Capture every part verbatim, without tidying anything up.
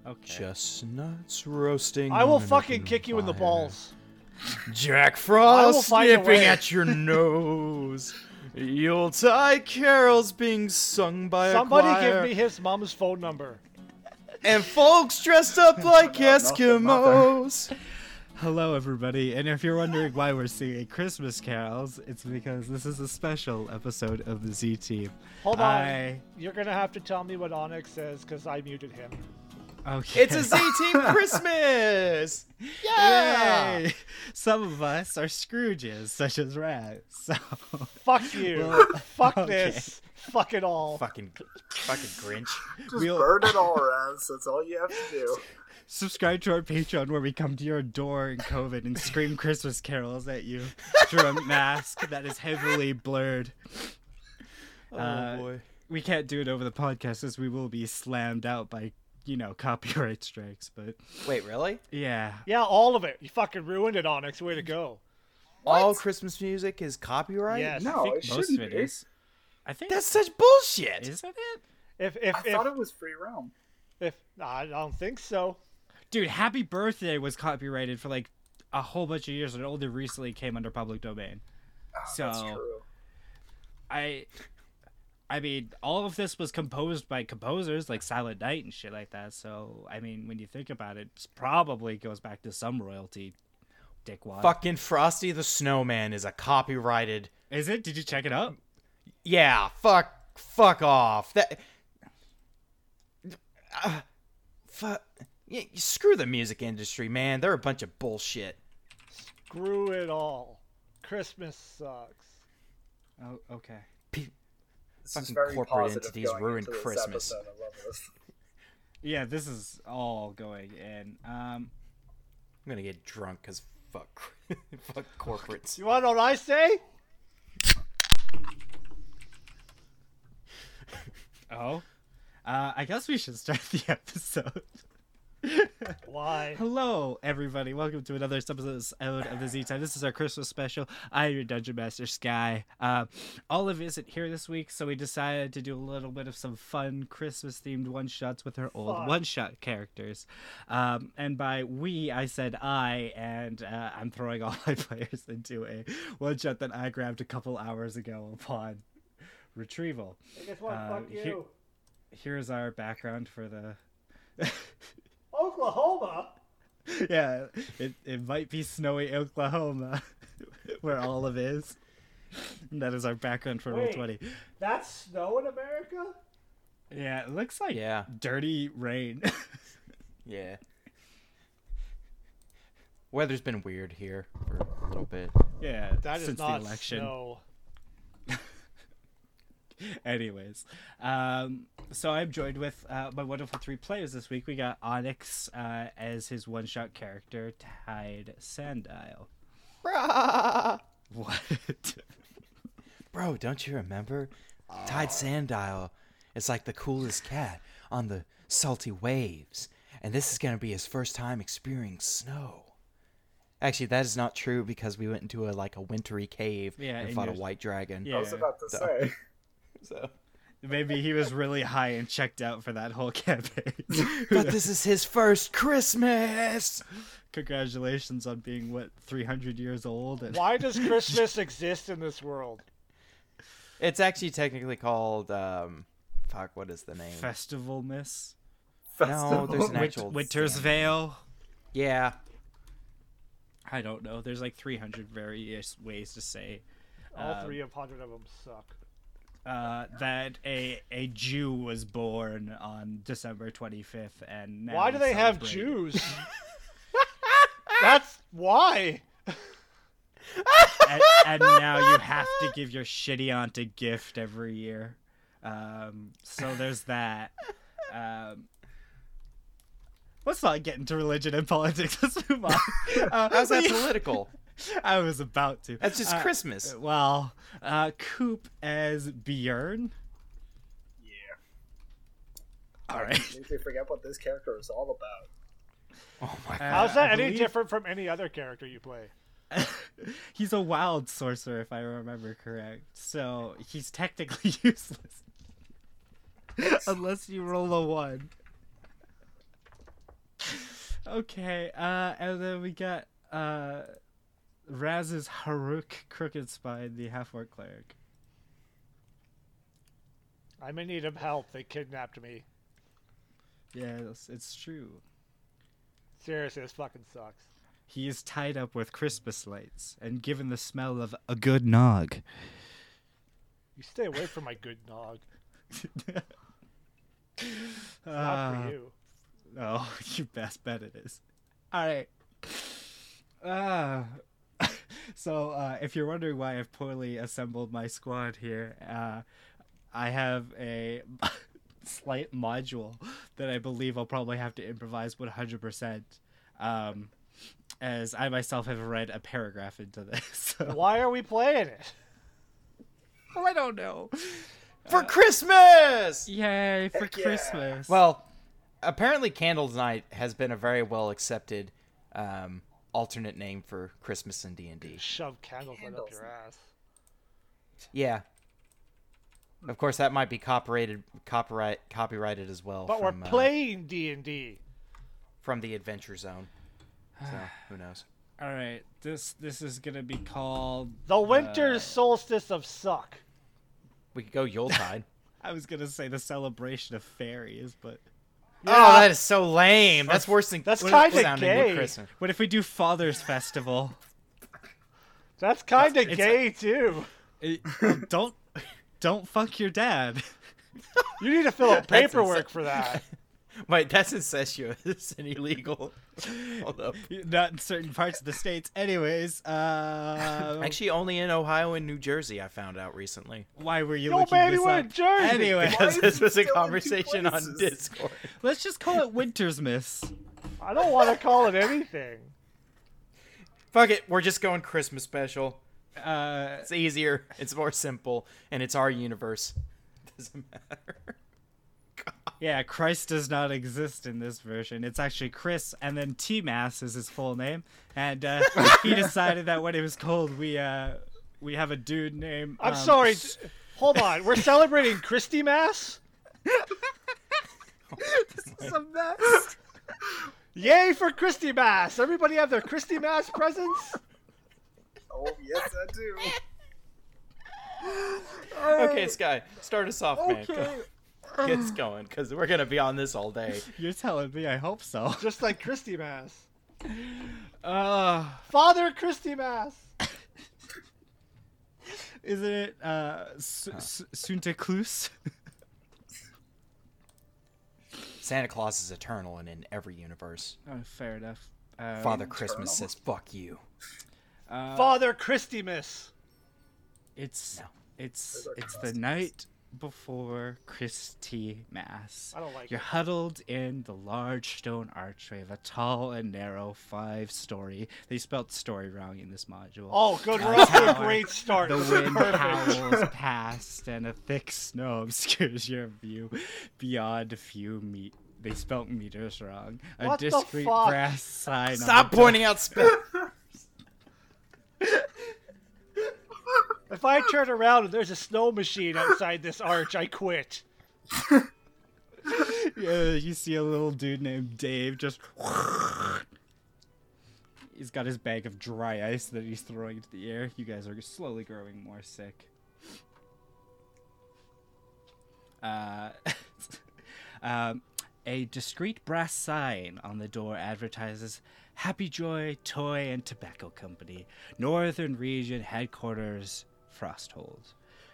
Okay. Chestnuts roasting. I will on an fucking open kick you in the fire. balls. Jack I will Frost find a nipping way. at your nose. Yuletide carols being sung by Somebody a choir. give me his mom's phone number. And folks dressed up like No, not the mother. Eskimos. Hello, everybody, and if you're wondering why we're singing Christmas carols, it's because this is a special episode of the Z Team. Hold on. I... You're going to have to tell me what Onyx says because I muted him. Okay. It's a Z Team Christmas. Yeah. Yay! Some of us are Scrooges, such as Raz. So, Fuck you. Well, Fuck okay. this. Fuck it all. Fucking, fucking Grinch. Just We'll- burn it all, Raz. That's all you have to do. subscribe to our Patreon where we come to your door in COVID and scream Christmas carols at you through a mask that is heavily blurred. Oh Uh, boy. We can't do it over the podcast as we will be slammed out by, you know, copyright strikes, but Wait, really? yeah. Yeah, all of it. You fucking ruined it, Onyx. Way to go. All Christmas music is copyright? Yes. No, I it think most shouldn't of it be. is. I think That's such bullshit. isn't it? If if I if, thought it was free realm. if I don't think so. Dude, Happy Birthday was copyrighted for like a whole bunch of years and only recently came under public domain. Oh, So that's true. I I mean, all of this was composed by composers like Silent Night and shit like that. So, I mean, when you think about it, it probably goes back to some royalty, dickwad. Fucking Frosty the Snowman is a copyrighted. Is it? Did you check it out? Yeah, fuck, fuck off. That. Uh, fuck. Yeah, screw the music industry, man. They're a bunch of bullshit. Screw it all. Christmas sucks. Oh, okay. This is fucking very corporate positive entities going ruined into this Christmas. episode. I love this. Yeah, this is all going in. Um, I'm gonna get drunk because fuck, fuck corporates. You want to know what I say? oh, uh, I guess we should start the episode. Why? Hello, everybody. Welcome to another episode of the Z Time. This is our Christmas special. I am your Dungeon Master, Sky. Uh, Olive isn't here this week, so we decided to do a little bit of some fun Christmas-themed one-shots with her old Fun. one-shot characters. Um, and by we, I said I, and uh, I'm throwing all my players into a one-shot that I grabbed a couple hours ago upon retrieval. Hey, guess what? Uh, Fuck you. here- Here's our background for the... Oklahoma? Yeah, it, it might be snowy Oklahoma, where Olive is. And that is our background for roll Wait. twenty. That's snow in America? Yeah, it looks like Yeah, dirty rain. yeah. Weather's been weird here for a little bit. yeah, That is since not the election. snow. Anyways, um, so I'm joined with uh, my wonderful three players this week. We got Onyx uh, as his one-shot character, Tide Sandile. Brah! What? Bro, don't you remember? Tide Sandile is like the coolest cat on the salty waves. And this is going to be his first time experiencing snow. Actually, that is not true because we went into a like a wintry cave Yeah, and and fought a yours- white dragon. Yeah. I was about to So- say. So. Maybe he was really high and checked out for that whole campaign. But this is his first Christmas! Congratulations on being, what, three hundred years old? And... Why does Christmas exist in this world? It's actually technically called, um, fuck, what is the name? Festival Miss? No, there's an Win- actual... Winter's damn- Veil? Yeah. I don't know. There's like three hundred various ways to say All Um, three hundred of them suck. uh, that a a Jew was born on December twenty-fifth. And now Why do we they have celebrate- Jews? That's why. and, and now you have to give your shitty aunt a gift every year. Um, so there's that. Um, let's not get into religion and politics. Let's move on. Uh, How's that we- political? I was about to. That's just Uh, Christmas. Well, uh, Coop as Bjorn. Yeah. All right. I think they forget what this character is all about. Oh my Uh, god. How's that I any believe- different from any other character you play? He's a wild sorcerer, if I remember correct. So he's technically useless. Unless you roll a one. Okay, uh, and then we got uh, Raz's Haruk Crooked Spine, the half-orc cleric. I'm in need of help. They kidnapped me. Yes, it's true. Seriously, this fucking sucks. He is tied up with Christmas lights and given the smell of a good nog. You stay away from my good nog. It's not Uh, for you. Oh, you best bet it is. All right. Uh, so, uh, if you're wondering why I've poorly assembled my squad here, uh, I have a slight module that I believe I'll probably have to improvise one hundred percent. Um, as I myself have read a paragraph into this. So. Why are we playing it? Oh, I don't know. For Christmas! Yay, for Heck yeah. Christmas. Well, apparently Candles Night has been a very well accepted um, alternate name for Christmas in D and D. Shove candles right up Candles. your ass. Yeah. Of course, that might be copyrighted, copyright, copyrighted as well. But from, we're uh, playing D and D. from the Adventure Zone. So who knows? All right, this this is gonna be called. The winter uh, solstice of suck. We could go Yuletide. I was gonna say the celebration of fairies, but Oh, that is so lame. That's worse than That's what- kinda sounding gay. with Christmas. what if we do Father's Festival? That's kind of It's- gay too. It- well, don't don't fuck your dad. You need to fill out That's paperwork insa- for that. Wait, that's incestuous and illegal. Hold up. Not in certain parts of the states. Anyways, uh, Actually, only in Ohio and New Jersey, I found out recently. why were you Yo, looking baby, this we're up? in Jersey. Anyway, Why Because is this it was a still in two conversation on places? Discord. let's just call it Winter's Miss. I don't want to call it anything. Fuck it, we're just going Christmas special. Uh, It's easier, it's more simple, and it's our universe. Doesn't matter. yeah, Christ does not exist in this version. It's actually Chris, and then T-Mass is his full name. And uh, he decided that when it was cold, we uh, we have a dude named. I'm um, sorry. d- Hold on. We're celebrating Christy Mass? This is a mess. Yay for Christy Mass. Everybody have their Christy Mass presents? Oh, yes, I do. Okay, Sky, start us off, man. Okay. Go- Get us going, because we're going to be on this all day. You're telling me. I hope so. Just like Christy Mass. Uh, Father Christy Mass. isn't it uh, S- S- Sunta Klus? Santa Claus is eternal and in every universe. Oh, fair enough. Um, Father Christmas Eternal. says, fuck you. uh, Father Christy Miss. It's No. it's Those are it's the costumes. night before Christi Mass. I don't like You're it. huddled in the large stone archway of a tall and narrow five-story. They spelled story wrong in this module. Oh, good. We're Uh, off to a tower. great start. The This is wind perfect. howls past, and a thick snow obscures your view beyond a few me. They spelt meters wrong. A What the discreet fuck? brass sign. on Stop the door- pointing out spell. If I turn around and there's a snow machine outside this arch, I quit. Yeah, you see a little dude named Dave just. He's got his bag of dry ice that he's throwing into the air. You guys are slowly growing more sick. Uh, um, a discreet brass sign on the door advertises Happy Joy Toy and Tobacco Company, Northern Region Headquarters, Frosthold.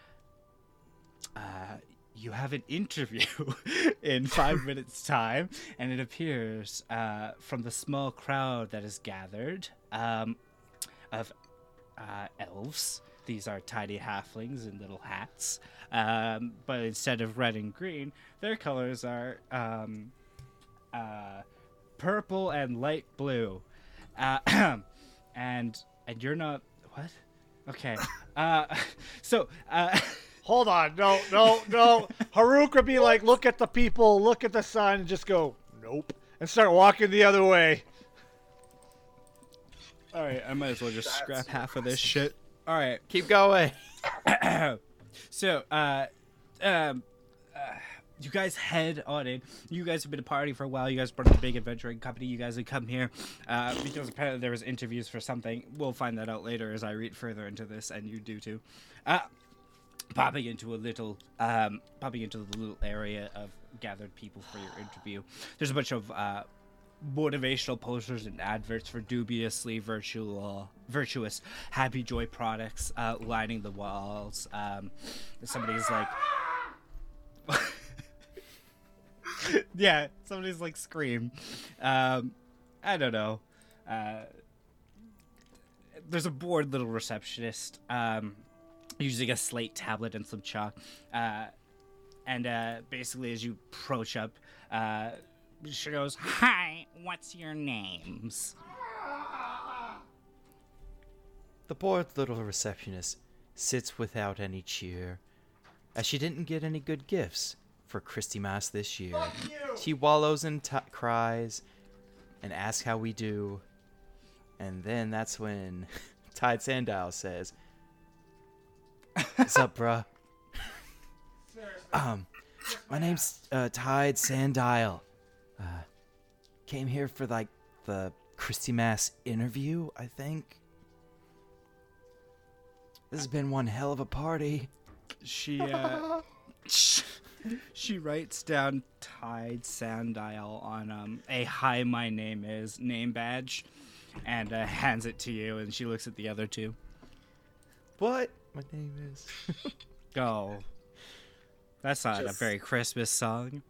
Uh, you have an interview in five minutes' time, and it appears uh, from the small crowd that is gathered um, of uh, elves. These are tiny halflings in little hats, um, but instead of red and green, their colors are um, uh, purple and light blue. Uh, and and you're not what? Okay. Uh, so. Uh, Hold on. No, no, no. Haruk would be like, look at the people, look at the sun, and just go, nope. And start walking the other way. All right, I might as well just That's scrap half of nice. this shit. All right. Keep going. So, uh, um, uh, you guys head on in. You guys have been a party for a while. You guys brought a big adventuring company. You guys have come here uh, because apparently there was interviews for something. We'll find that out later as I read further into this, and you do too. Uh, popping into a little, um, popping into the little area of gathered people for your interview. There's a bunch of uh, motivational posters and adverts for dubiously virtual, virtuous Happy Joy products uh, lining the walls. Um, somebody's like. Yeah, somebody's like scream. Um, I don't know. Uh, there's a bored little receptionist um, using a slate tablet and some chalk. Uh, and uh, basically, as you approach up, uh, she goes, "Hi, what's your names?" The bored little receptionist sits without any cheer, as she didn't get any good gifts for Christy Mass this year. She wallows in t- cries and asks how we do, and then that's when Tide Sandile says, "What's up, bruh? um, my name's uh, Tide Sandile. Uh, came here for like the Christy Mass interview, I think. This has been one hell of a party." She uh, she writes down Tide Sandile on um, a "Hi, my name is" name badge, and uh, hands it to you. And she looks at the other two. What? My name is. Oh, that's not Just- a very Christmas song.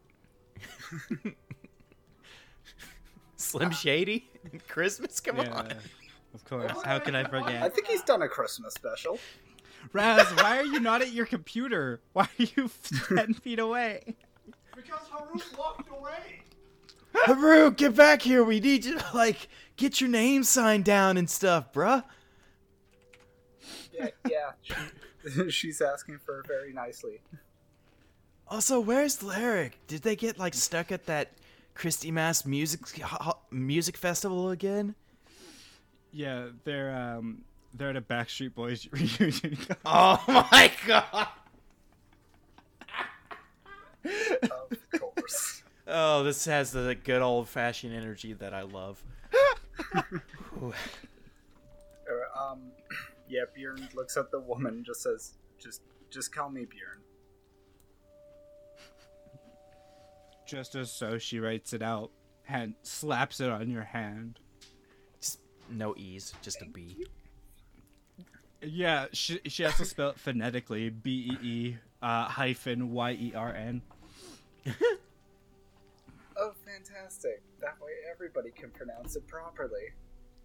Slim Shady? Christmas? Come on. Yeah, of course. How could I I forget? think he's done a Christmas special. Raz, why are you not at your computer? Why are you ten feet away? Because Haruk walked away. Haru, get back here. We need you to, like, get your name signed down and stuff, bruh. Yeah, yeah. She, she's asking for it very nicely. Also, where's Lyric? Did they get, like, stuck at that Christy Mass music ho- music festival again? Yeah, they're um they're at a Backstreet Boys reunion. Oh my god. Of course. Oh, this has the good old-fashioned energy that I love. Ooh. Uh, um, yeah, Bjorn looks at the woman and just says, just, just call me Bjorn. Just as so, she writes it out and slaps it on your hand. Just no E's, just a B. Yeah, she she has to spell it phonetically. B E E uh, hyphen Y E R N. Oh, fantastic. That way everybody can pronounce it properly.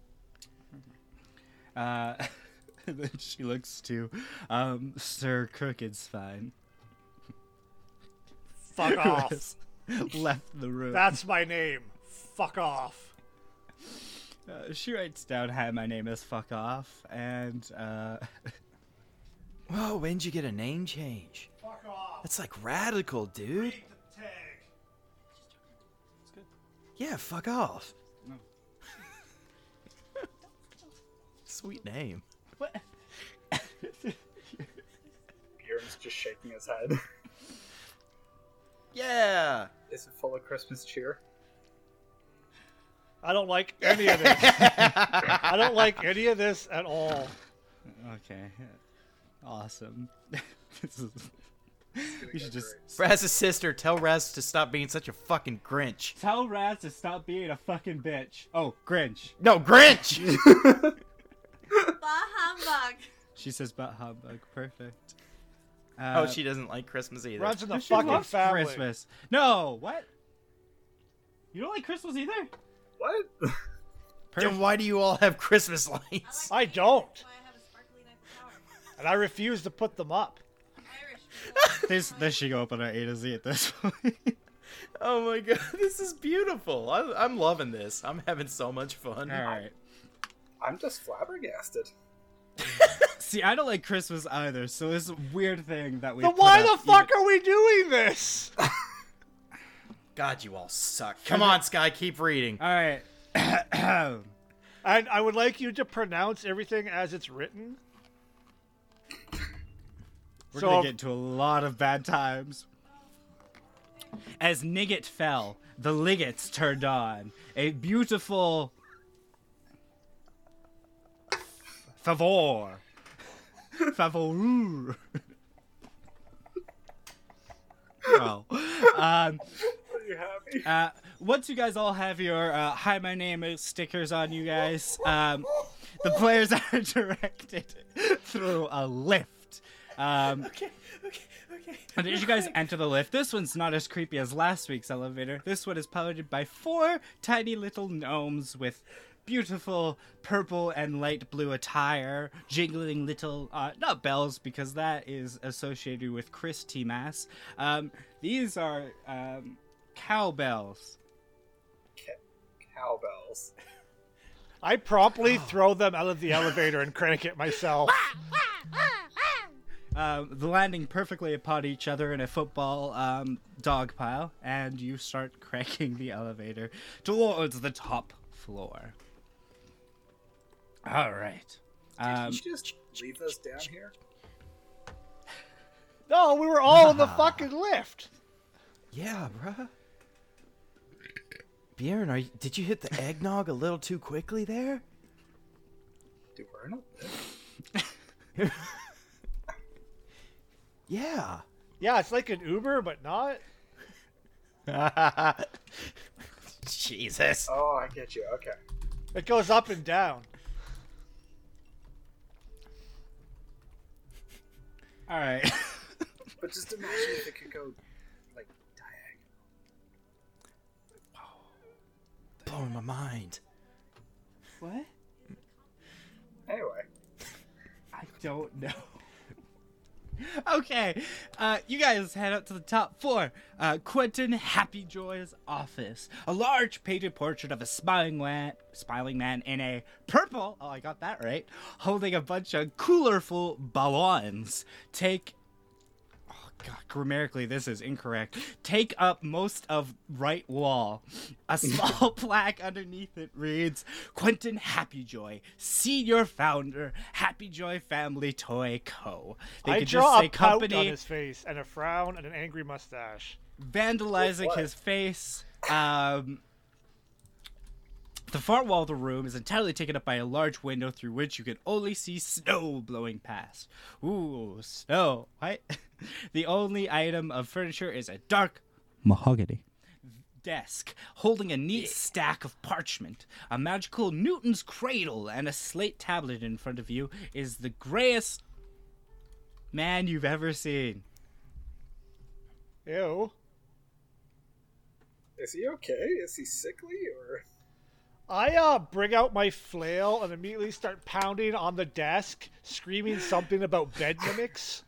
Uh, and then she looks to um, Sir Crooked Spine. Fuck who off. has left the room. That's my name. Fuck off. Uh, she writes down, "Hi, my name is Fuck Off," and uh, Whoa, when'd you get a name change? Fuck off. That's like radical, dude. Read the tag. Yeah, fuck off. No. Sweet name. what? Bjorn's just shaking his head. Yeah. Is it full of Christmas cheer? I don't like any of this. I don't like any of this at all. Okay, awesome. This is... We should just Raz's sister, tell Raz to stop being such a fucking Grinch. tell Raz to stop being a fucking bitch. Oh, Grinch. No, Grinch! Bah humbug. She says "but humbug." Perfect. oh, Uh, she doesn't like Christmas either. Runs in the she fucking loves family. Christmas. No, what? You don't like Christmas either? What? Then why do you all have Christmas lights? I don't. Why I have a sparkly knife of power. And I refuse to put them up. I'm Irish. This this should go up on our A to Z at this point. Oh my god, this is beautiful. I, I'm loving this. I'm having so much fun. All right. I'm just flabbergasted. See, I don't like Christmas either, so this weird thing that we. Then put why up the fuck even- are we doing this? God, you all suck. Come on, Sky, keep reading. All right. And I would like you to pronounce everything as it's written. We're So- gonna get into a lot of bad times. As Nigget fell, the Liggets turned on. A beautiful favor. Favor. Well, um, Are you happy? uh, once you guys all have your uh, "Hi, my name is" stickers on you guys, um, the players are directed through a lift. Um, Okay, okay, okay. and as you guys enter the lift, this one's not as creepy as last week's elevator. This one is piloted by four tiny little gnomes with beautiful purple and light blue attire, jingling little, uh, not bells because that is associated with Christy Mass. Um, these are um, cowbells. Cowbells. I promptly throw them out of the elevator and crank it myself. Um, the landing perfectly upon each other in a football um, dog pile, and you start cranking the elevator towards the top floor. All right. Um, Did you just leave us down here? No, we were all in the fucking lift. Yeah, bruh. Bjorn, are you, did you hit the eggnog a little too quickly there? Dude, we're in a lift. Yeah. Yeah, it's like an Uber, but not. Jesus. Oh, I get you. Okay. It goes up and down. all right. But just imagine if it could go, like, diagonal. Blowing my mind. What? Anyway. I don't know. Okay, uh, you guys head up to the top floor. Uh, Quentin Happyjoy's office. A large painted portrait of a smiling man, smiling man in a purple, oh, I got that right, holding a bunch of colorful ballons. Take, oh god, grammatically this is incorrect. Take up most of right wall. A small plaque underneath it reads, Quentin Happyjoy, senior founder, Happyjoy Family Toy Co. They I could draw just say a pout on company, his face and a frown and an angry mustache. vandalizing With what? his face. Um, the far wall of the room is entirely taken up by a large window through which you can only see snow blowing past. Ooh, snow. What? The only item of furniture is a dark mahogany desk holding a neat stack of parchment. A magical Newton's cradle and a slate tablet in front of you is the grayest man you've ever seen. Ew. Is he okay? Is he sickly or? I uh bring out my flail and immediately start pounding on the desk, screaming something about bed mimics.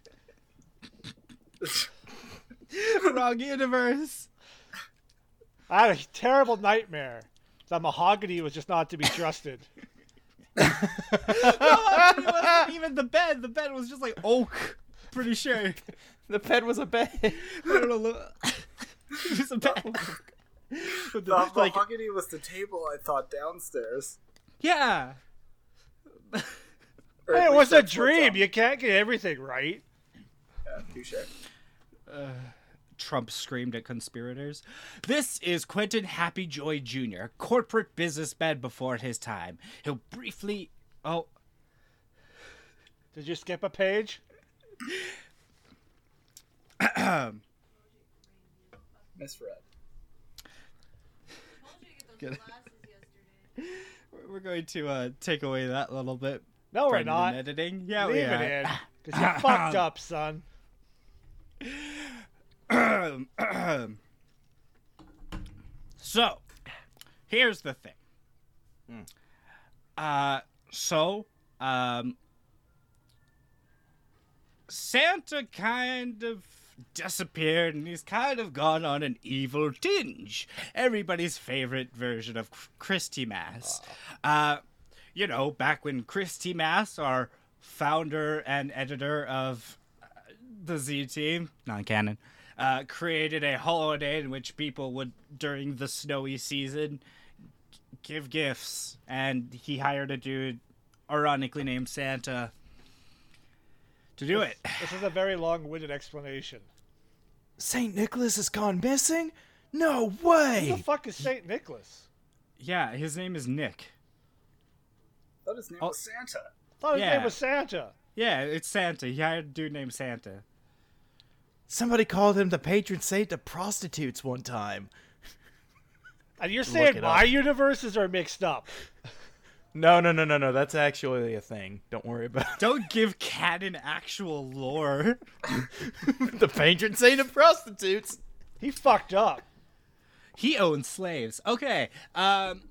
Wrong universe. I had a terrible nightmare. The mahogany was just not to be trusted. No, it wasn't even the bed. The bed was just like oak. Pretty sure. The bed was a bed. I don't know. look- It was a bed. With The the- like, mahogany was the table I thought downstairs. yeah. Or at Hey, it least was a that's what's dream. on- You can't get everything right. Yeah, touche. Trump screamed at conspirators. This is Quentin Happyjoy Junior, corporate businessman before his time. He'll briefly. Oh, Did you skip a page? Misread. Told you to get those glasses yesterday. we're going to uh, take away that little bit. No, we're Brendan, not. editing. Yeah, Leave we it are. in. Because you fucked up, son. So, here's the thing. Uh, so, um, Santa kind of disappeared and he's kind of gone on an evil tinge. Everybody's favorite version of Christy Mass. Uh, you know, back when Christy Mass, our founder and editor of uh, the Z Team, non-canon, uh, created a holiday in which people would, during the snowy season, g- give gifts. And he hired a dude, ironically named Santa, to do it. This is a very long-winded explanation. Saint Nicholas has gone missing? No Who way! the fuck is Saint Nicholas? Yeah, his name is Nick. I thought his name Oh. was Santa. I thought his Yeah. name was Santa. Yeah, it's Santa. He hired a dude named Santa. Somebody called him the patron saint of prostitutes one time. And you're Look saying it my up. universes are mixed up. No, no, no, no, no. That's actually a thing. Don't worry about it. Don't give canon actual lore. The patron saint of prostitutes. He fucked up. He owned slaves. Okay. Um.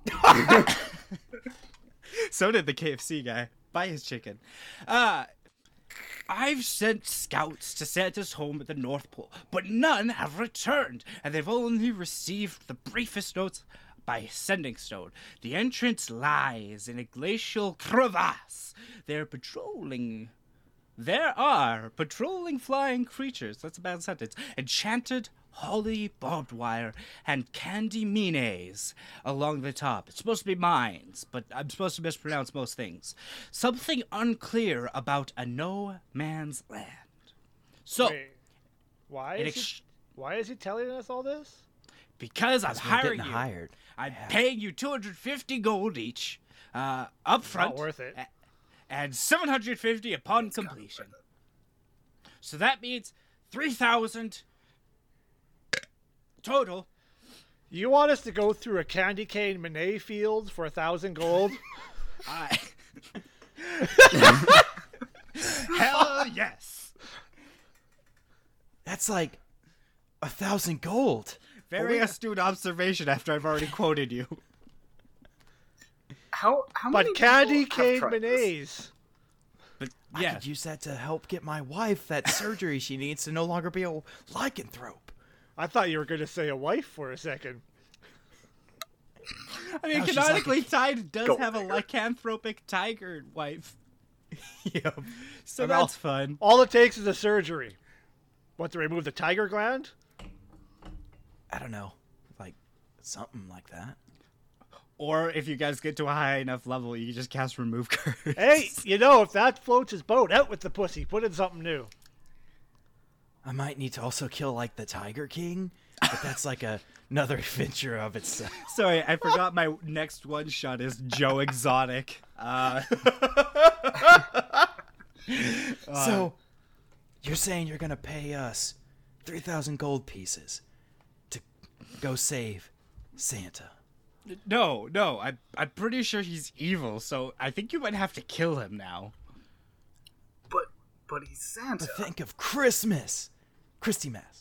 So did the K F C guy. Buy his chicken. Uh. I've sent scouts to Santa's home at the North Pole, but none have returned, and they've only received the briefest notes by Sending Stone. The entrance lies in a glacial crevasse. They're patrolling. There are patrolling flying creatures. That's a bad sentence. Enchanted holly barbed wire and candy mines along the top. It's supposed to be mines, but I'm supposed to mispronounce most things. Something unclear about a no man's land. So, Wait, why in is he, ex- why is he telling us all this? because I'm We're hiring getting you, hired. I'm Yeah. paying you two hundred fifty gold each, uh, up front. Not worth it. a- And seven hundred fifty upon completion. So that means three thousand total. You want us to go through a candy cane Monet field for a thousand gold? I... Hell yes. That's like a thousand gold. Very astute observation after I've already quoted you. How how many But candy people have cane tried this? Monets. But I yeah, could use that to help get my wife that surgery she needs to no longer be a lycanthrope. I thought you were going to say a wife for a second. I mean, No, she's like canonically, Tide does Go have a figure. lycanthropic tiger wife. Yep. So And all- that's fun. All it takes is a surgery. What, to remove the tiger gland? I don't know. Like something like that. Or if you guys get to a high enough level, you can just cast Remove Curse. Hey, you know, if that floats his boat, out with the pussy. Put in something new. I might need to also kill like the Tiger King, but that's like a, another adventure of itself. Sorry, I forgot my next one shot is Joe Exotic. Uh, So, you're saying you're gonna pay us three thousand gold pieces to go save Santa? no, no, I, I'm pretty sure he's evil, so I think you might have to kill him now. But but he's Santa. But think of Christmas, Christy Mass.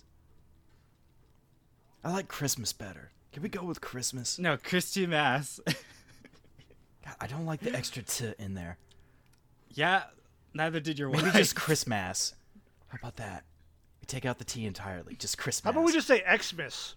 I like Christmas better. Can we go with Christmas? No, Christy Mass. God, I don't like the extra t in there. Yeah, neither did your Maybe wife. just Christmas. How about that? We take out the T entirely. Just Christmas. How about we just say Xmas?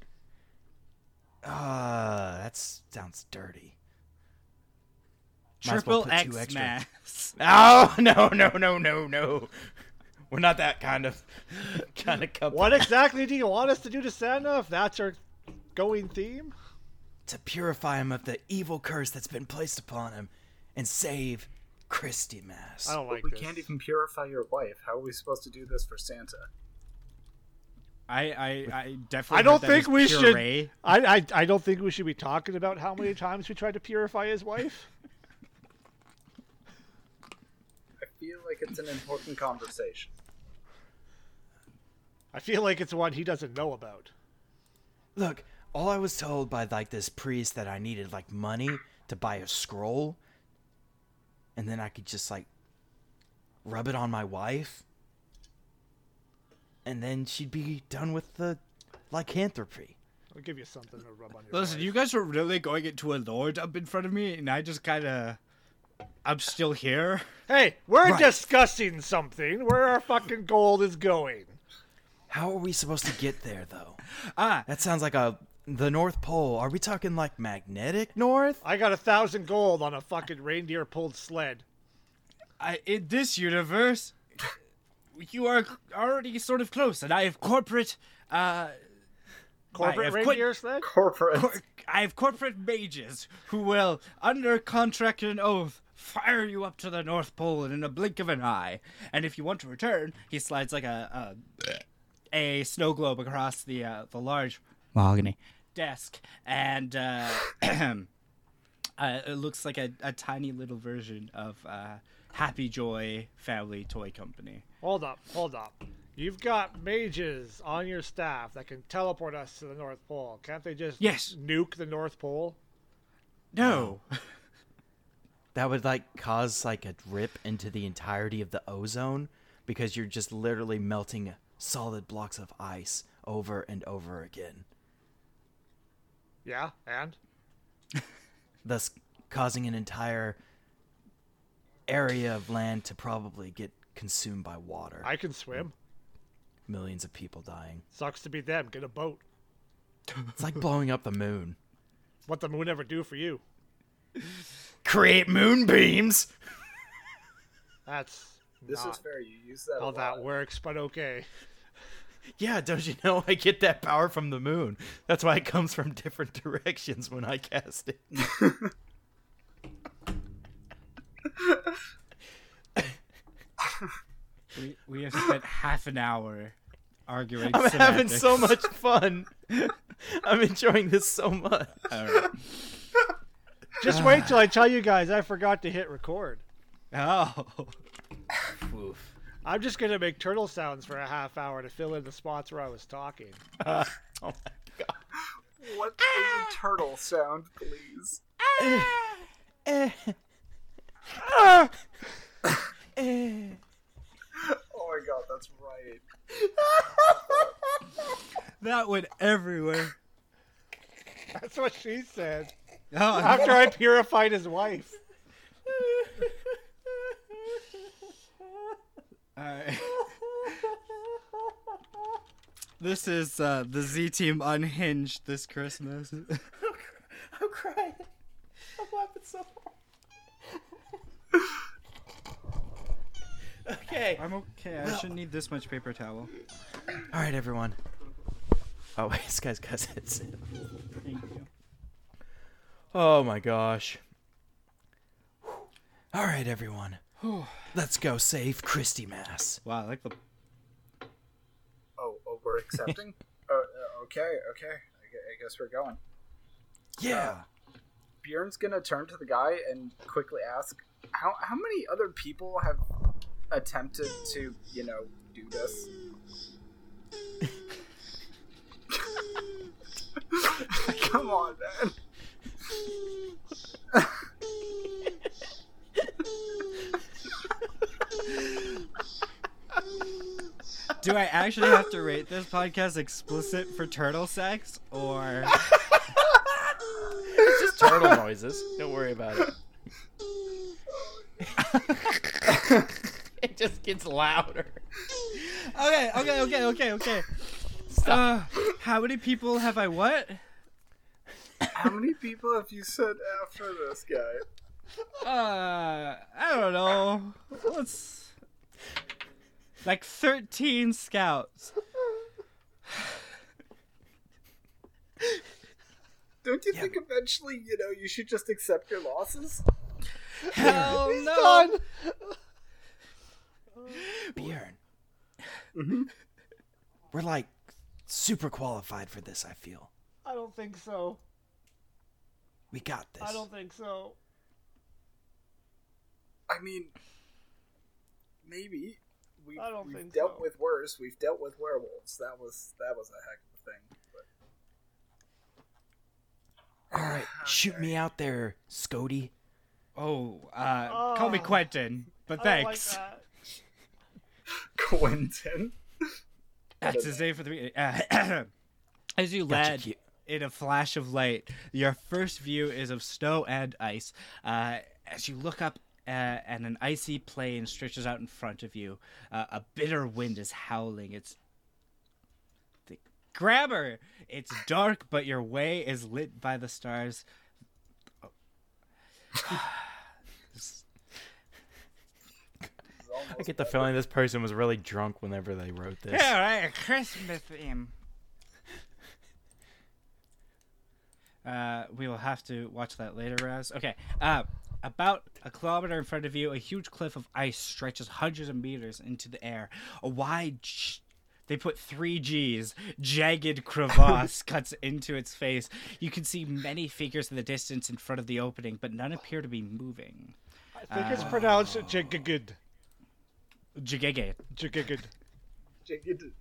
Uh, that sounds dirty. Might as Triple well put X two extra. Mass. Oh no no no no no! We're not that kind of kind of couple. What exactly do you want us to do to Santa if that's our going theme? To purify him of the evil curse that's been placed upon him, and save Christy Mass. I don't But like we this. can't even purify your wife. How are we supposed to do this for Santa? I, I, I definitely. I don't heard that think was we should. puree. I, I I don't think we should be talking about how many times we tried to purify his wife. I feel like it's an important conversation. I feel like it's one he doesn't know about. Look, all I was told by like this priest that I needed like money to buy a scroll, and then I could just like rub it on my wife, and then she'd be done with the lycanthropy. I'll give you something to rub on your. Listen, wife. you guys are really going into a lord up in front of me, and I just kind of. I'm still here. Hey, we're Right. discussing something. Where our fucking gold is going. How are we supposed to get there though? Ah, That sounds like a the North Pole. Are we talking like magnetic north? I got a thousand gold on a fucking reindeer pulled sled. I, in this universe, you are already sort of close, and I have corporate. Uh, I Corporate have reindeer quit- sled. Corporate. cor- I have corporate mages who will, under contract and oath, fire you up to the North Pole in a blink of an eye. And if you want to return, he slides like a, a a snow globe across the uh, the large mahogany desk, and uh, uh, it looks like a, a tiny little version of uh, Happy Joy Family Toy Company. Hold up, hold up. You've got mages on your staff that can teleport us to the North Pole. Can't they just Yes. nuke the North Pole? No. That would like cause like a rip into the entirety of the ozone because you're just literally melting solid blocks of ice over and over again, Yeah, and? thus causing an entire area of land to probably get consumed by water. I can swim. Millions of people dying. Sucks to be them. Get a boat. It's like blowing up the moon. What the moon ever do for you? Create moonbeams. That's This not is fair. You use that. a how lot. that works, but okay. Yeah, don't you know I get that power from the moon? That's why it comes from different directions when I cast it. we, we have spent half an hour arguing. I'm having semantics. so much fun. I'm enjoying this so much. All right. Just wait till I tell you guys I forgot to hit record. Oh. Oof. I'm just going to make turtle sounds for a half hour to fill in the spots where I was talking. Uh, oh my god. What is a turtle sound, please? Eh. Oh my god, that's right. That went everywhere. That's what she said. Oh, After I purified his wife. Alright. This is uh, the Z Team Unhinged this Christmas. I'm crying. I'm laughing so hard. Okay. I'm okay. I shouldn't need this much paper towel. All right, everyone. Oh wait, this guy's got it. Thank you. Oh my gosh. All right, everyone. Let's go save Christy Mass. Wow, I like the. Oh, oh we're accepting? oh, uh, okay, okay. I gue- I guess we're going. Yeah. Bjorn's gonna turn to the guy and quickly ask, how how many other people have attempted to, you know, do this? Come on, man. Do I actually have to rate this podcast explicit for turtle sex, or It's just turtle noises. Don't worry about it. It just gets louder. okay, okay, okay, okay, okay. Uh, how many people have I what? How many people have you sent after this guy? Uh, I don't know. Let's like thirteen scouts. Don't you think eventually, you know, you should just accept your losses? Hell He's no. done. Bjorn, Mm-hmm. we're like super qualified for this, I feel. I don't think so. We got this. I don't think so. I mean, maybe. We've, I don't we've think dealt so. with worse. We've dealt with werewolves. That was that was a heck of a thing. But... All right, shoot me out there, Scody. Oh, uh, call me Oh. Quentin, but I don't like thanks. that. Quentin. That's his name for the beginning. Uh, as you Gotcha, land cute. in a flash of light, your first view is of snow and ice. Uh, as you look up, uh, and an icy plain stretches out in front of you, uh, a bitter wind is howling. It's the grabber. It's dark, but your way is lit by the stars. I get the feeling this person was really drunk whenever they wrote this. Yeah, right, Christmas theme. Uh, we will have to watch that later, Raz. Okay. Uh, about a kilometer in front of you, a huge cliff of ice stretches hundreds of meters into the air. A wide, sh- They put three G's. Jagged crevasse cuts into its face. You can see many figures in the distance in front of the opening, but none appear to be moving. I think it's pronounced Jigigud. Jigege. Jigigud. Jigid.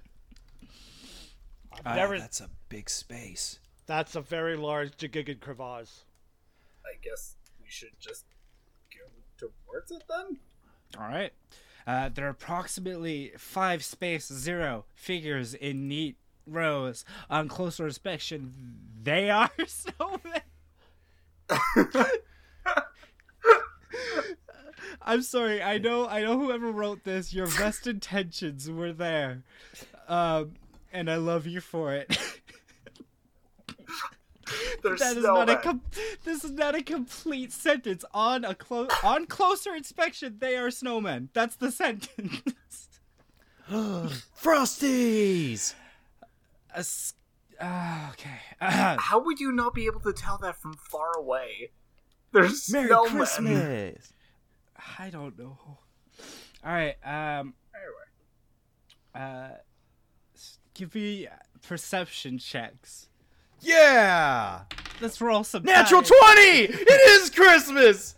I've Uh, never. That's a big space. That's a very large Jigigud crevasse. I guess we should just go towards it then? All right. Uh, there are approximately five space zero figures in neat rows. On closer inspection, they are snowmen. I'm sorry. I know. I know. Whoever wrote this, your best intentions were there, um, and I love you for it. There's That is not a snowmen. com- This is not a complete sentence. On a clo- on closer inspection, they are snowmen. That's the sentence. Frosties! A s- ah, okay. Uh, How would you not be able to tell that from far away? There's Merry snowmen. Christmas! I don't know. All right. Um. Anyway, Uh. s- Give me perception checks. Yeah! Let's roll some. Natural dice. twenty! It is Christmas!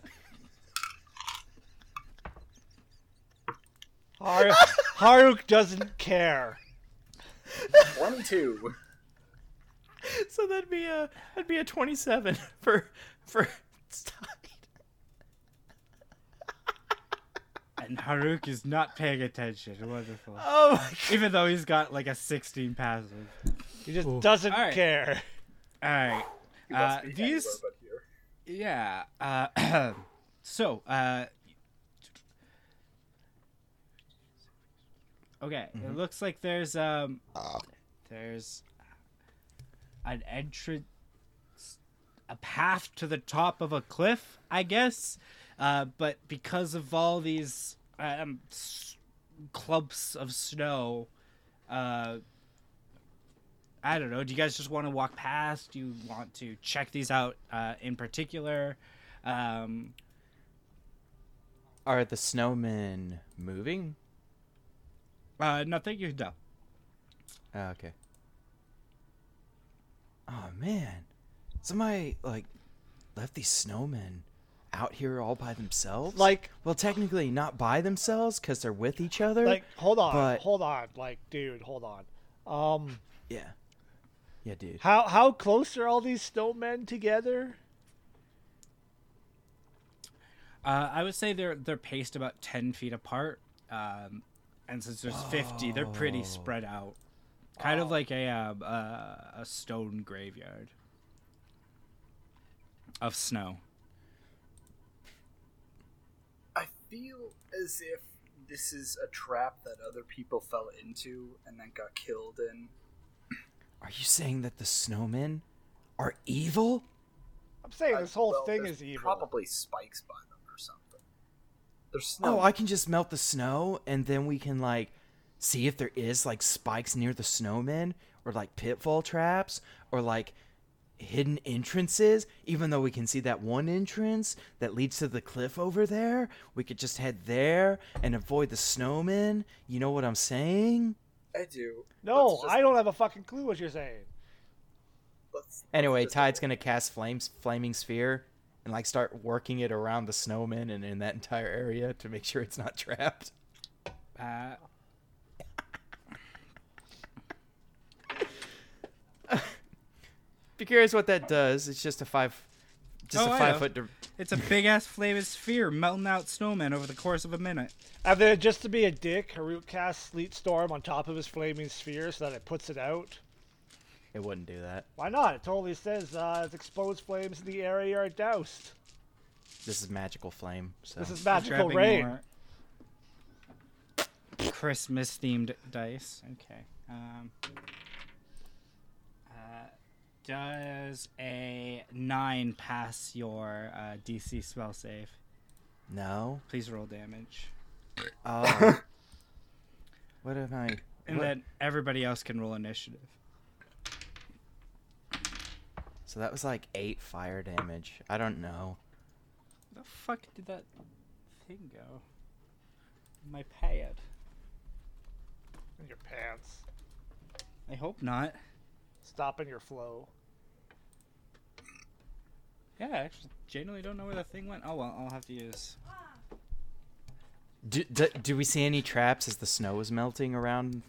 Har- Haruk doesn't care. twenty-two. So that'd be a that'd be a twenty-seven for for Tide. And Haruk is not paying attention. Wonderful. Oh my god. Even though he's got like a sixteen passive. He just doesn't All right. care. All right. He Uh, must be these. anywhere but here. Yeah. Uh, so, uh, okay. It looks like there's um, there's an entrance, a path to the top of a cliff, I guess. Uh, but because of all these um s- clumps of snow, uh. I don't know. Do you guys just want to walk past? Do you want to check these out uh, in particular? Um, Are the snowmen moving? uh, nothing you know. Oh, okay. Oh man. Somebody like left these snowmen out here all by themselves? Like, well, technically not by themselves because they're with each other. like, hold on, but- hold on, like, dude, hold on. Um, yeah. Yeah, dude. how how close are all these snowmen together? Uh, I would say they're they're paced about ten feet apart, um, and since there's fifty, they're pretty spread out, kind of like a um, uh, a stone graveyard of snow. I feel as if this is a trap that other people fell into and then got killed in. Are you saying that the snowmen are evil? I'm saying this whole Well, thing there's is evil. Probably spikes by them or something. There's snow. Oh, I can just melt the snow and then we can like see if there is like spikes near the snowmen or like pitfall traps or like hidden entrances. Even though we can see that one entrance that leads to the cliff over there, we could just head there and avoid the snowmen. You know what I'm saying? I do. No, Let's just- I don't have a fucking clue what you're saying. let's- Anyway, let's just- Tide's gonna cast flames, flaming sphere, and like start working it around the snowmen and in that entire area to make sure it's not trapped. Uh, Be curious what that does. It's just a five, just Oh, a I five know. foot. Di- it's a big ass flaming sphere melting out snowmen over the course of a minute. And then, just to be a dick, Haruk casts Sleet Storm on top of his flaming sphere so that it puts it out. it wouldn't do that. Why not? It totally says uh, its exposed flames in the area are doused. This is magical flame. So This is We're magical grabbing rain. more Christmas themed dice. Okay. Um, uh, does a nine pass your uh, D C spell save? no. Please roll damage. Oh. What am I? And what- then everybody else can roll initiative. So that was like eight fire damage. I don't know. Where the fuck did that thing go? My pad. in your pants. I hope not. Stopping your flow. Yeah, I actually genuinely don't know where the thing went. Oh well, I'll have to use. Do, do, do we see any traps as the snow is melting around?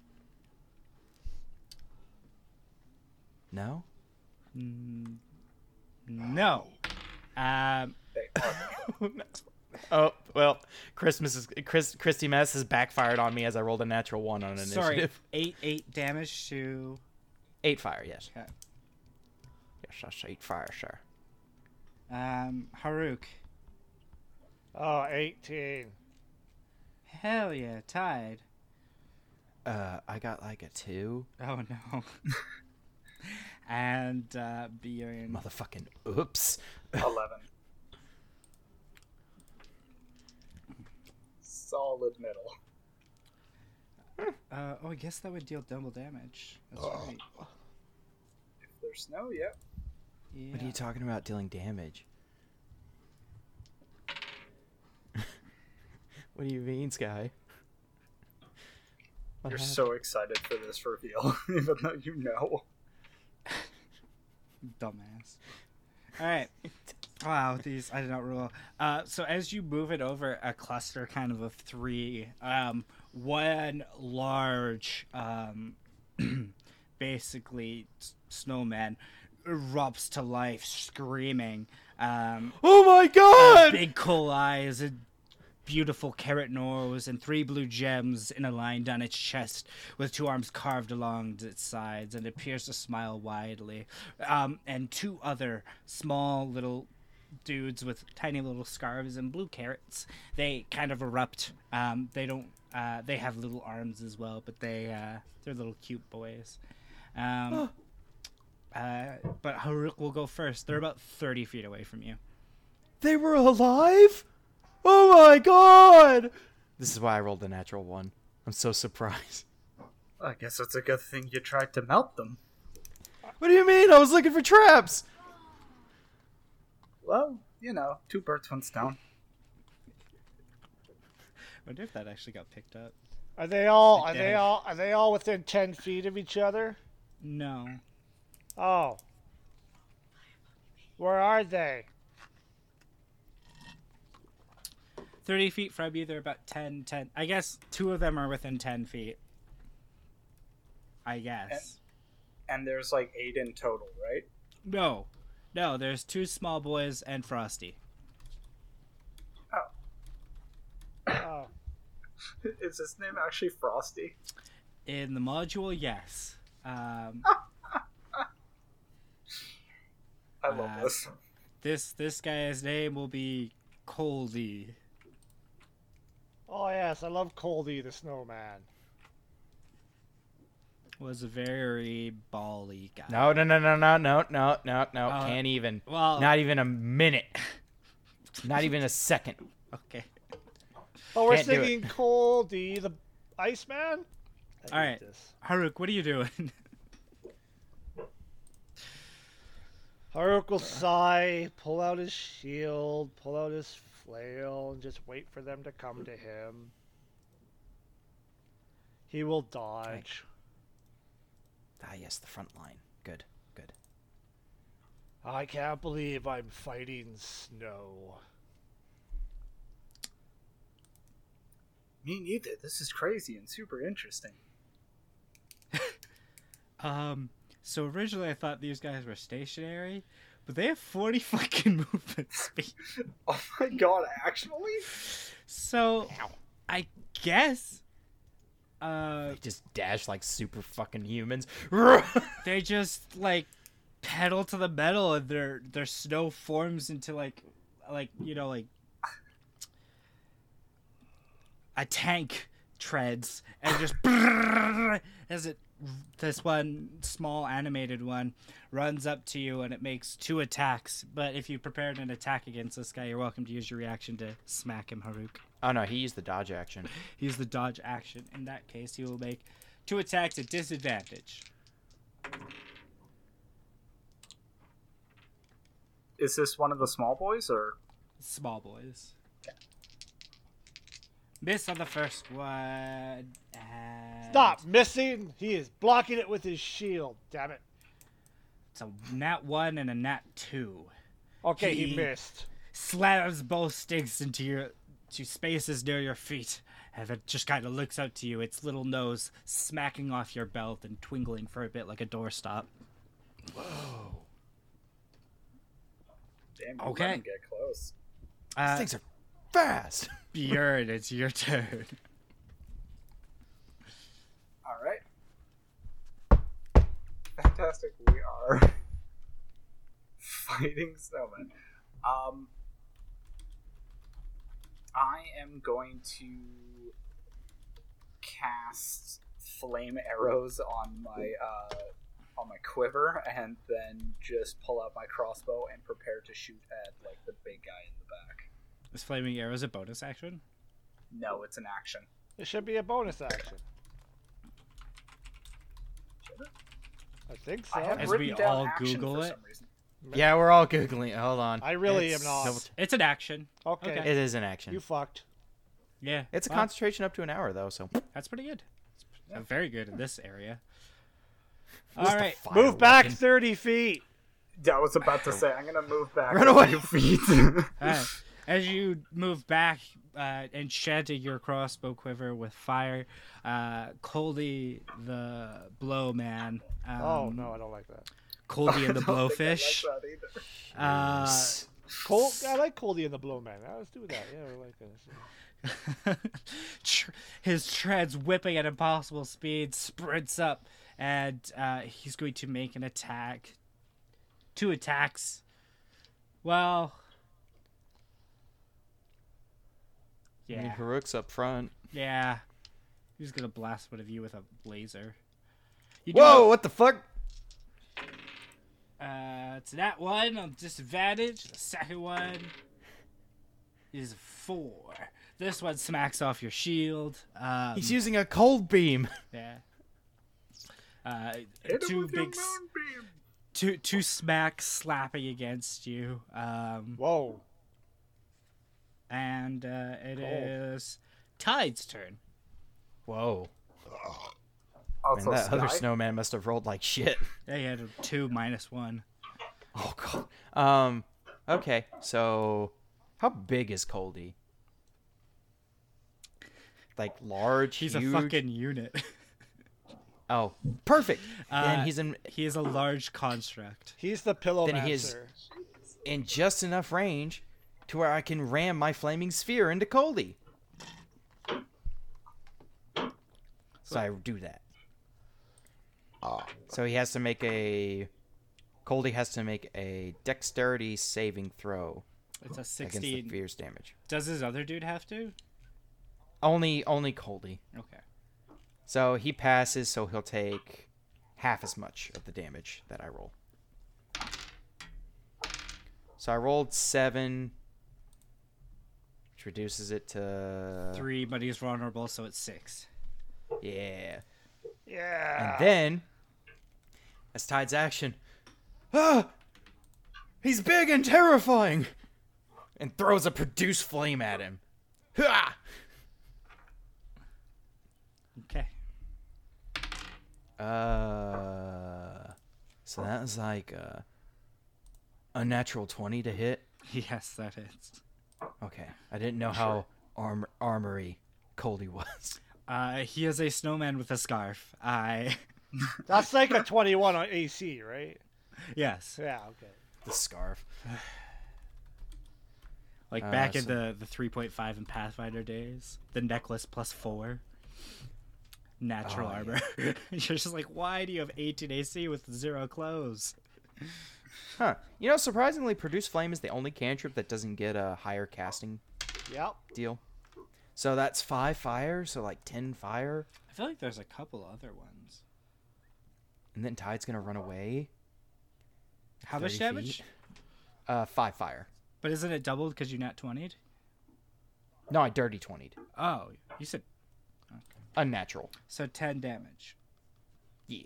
No? Mm, no. Um. They are. Oh, well, Christmas is Chris Christy Mess has backfired on me as I rolled a natural one on an Sorry. initiative. Eight eight damage to. Eight fire, yes. Okay. Yes, that's eight fire, sir. Um. Haruk. Oh, eighteen. Hell yeah, tied. Uh, I got like a two. Oh no. And uh, Bjorn. Motherfucking oops. Eleven. Solid middle. Uh, oh, I guess that would deal double damage. That's right. If there's snow, yeah. Yeah. What are you talking about dealing damage? What do you mean, Sky? What You're happened? so excited for this reveal, even though you know. Dumbass. All right. Wow, these I did not rule. Uh, so as you move it over, a cluster kind of of three, um, one large, um, basically s- snowman erupts to life, screaming. Um, Oh my god! big coal eyes, a beautiful carrot nose, and three blue gems in a line down its chest, with two arms carved along its sides, and it appears to smile widely. Um, and two other small little dudes with tiny little scarves and blue carrots. They kind of erupt. Um, they don't. Uh, they have little arms as well, but they uh, they're little cute boys. Um, uh, but Haruk will go first. They're about thirty feet away from you. They were alive? Oh my god! This is why I rolled a natural one. I'm so surprised. I guess it's a good thing you tried to melt them. What do you mean? I was looking for traps! Well, you know, two birds, one stone. I wonder if that actually got picked up. Are they all? Like Are they dead. all? Are they all within ten feet of each other? No. Oh. Where are they? thirty feet from you, they're about ten, ten. I guess two of them are within ten feet. I guess. And there's like eight in total, right? No. No, there's two small boys and Frosty. Oh. Is his name actually Frosty? In the module, yes. Um, I love Uh, this. this this guy's name will be Coldy. Oh yes, I love Coldy the snowman. Was a very bally guy. No, no, no, no, no, no, no, no, no. Uh, Can't even. Well, Not even a minute. Not even a second. okay. Oh, we're Can't do it. singing Coldy the Iceman. I hate All right. this. Haruk, what are you doing? Haruk will sigh, pull out his shield, pull out his flail, and just wait for them to come to him. He will dodge. Ah, yes, the front line. Good, good. I can't believe I'm fighting snow. Me neither. This is crazy and super interesting. um, so originally I thought these guys were stationary, but they have forty fucking movement speed. Oh my god, actually? So, I guess, uh, They just dash like super fucking humans. they just like pedal to the metal, and their their snow forms into like, like you know, like a tank treads, and just as it this one small animated one runs up to you, and it makes two attacks. But if you prepared an attack against this guy, you're welcome to use your reaction to smack him, Haruk. Oh no, he used the dodge action. Use the dodge action. In that case, he will make two attacks at disadvantage. Is this one of the small boys or? Small boys. Miss on the first one. And Stop missing. He is blocking it with his shield. Damn it. It's a nat one and a nat two. Okay, he, He- missed. Slams both sticks into your to spaces near your feet, and it just kind of looks out to you. Its little nose smacking off your belt and twinkling for a bit like a doorstop. Damn, you Okay. let him get close. Uh, These things are fast. Bjorn, it's your turn. All right. Fantastic. We are fighting snowmen. Um, I am going to cast flame arrows on my uh, on my quiver, and then just pull out my crossbow and prepare to shoot at like the big guy in the back. Is flaming arrows a bonus action? No, it's an action. It should be a bonus action. Should it? I think so. I have As written we down all action Google for it. some reason. Yeah, we're all googling. it. Hold on. I really It's- am not. It's an action. Okay. Okay. It is an action. You fucked. Yeah. It's a well, concentration up to an hour though, so. That's pretty good. It's very good in this area. What's All the right. fire Move back weapon? thirty feet. Yeah, I was about to say I'm gonna move back Run a away. few feet. All right. As you move back, uh, enchanting your crossbow quiver with fire, uh, Coldy the Blowman. Um, Oh no, I don't like that. Coldy and the I don't think I like Blowfish. that either. Uh, Jeez. Cold. I like Coldy and the Blowman. Yeah, let's do that. Yeah, I like this. Tr- his treads whipping at impossible speed, sprints up, and uh, he's going to make an attack. Two attacks. Well, I mean, yeah, Haruk's up front. yeah. He's gonna blast one of you with a laser. You do Whoa! What the fuck? Uh, it's that one on disadvantage. The second one is four. This one smacks off your shield. Um, He's using a cold beam. yeah. Uh, Hit him two with your big, s- moonbeam. two two smacks slapping against you. Um, Whoa. and uh, it Cold. is Tide's turn. Whoa! Also, Man, that other Sky, snowman must have rolled like shit. They had a two minus one. Oh god. Um. Okay. So, how big is Coldy? Like large. He's huge? a fucking unit. Oh, perfect. Uh, then he's in He is a large construct. He's the pillow Then he is- mancer. in just enough range to where I can ram my flaming sphere into Coldy. So I do that. So he has to make a. Coldy has to make a dexterity saving throw It's a against the sixteen. fierce damage. Does his other dude have to? Only, only Coldy. Okay. So he passes, so he'll take half as much of the damage that I roll. So I rolled seven, which reduces it to Three, but he's vulnerable, so it's six. Yeah. Yeah. And then, as Tide's action, ah, he's big and terrifying, and throws a produce flame at him. Ha! Okay. Uh, so that was like a unnatural twenty to hit. Yes, that is. Okay, I didn't know how arm- armory Coldy was. Uh, he is a snowman with a scarf. I. That's like a twenty-one on A C, right? Yes. Yeah. Okay. The scarf. Like Uh, back in so- the, the three point five in Pathfinder days, the necklace plus four. Natural Oh, yeah. armor. You're just like, why do you have eighteen A C with zero clothes? Huh. You know, surprisingly, produce flame is the only cantrip that doesn't get a higher casting Yep. deal. So that's five fire, so like ten fire, I feel like there's a couple other ones. and then Tide's gonna run away. How much thirty damage? feet. Uh, five fire. But isn't it doubled because you nat twenty'd? No, I dirty twenty'd. Oh, you said Unnatural. so ten damage. Yeah.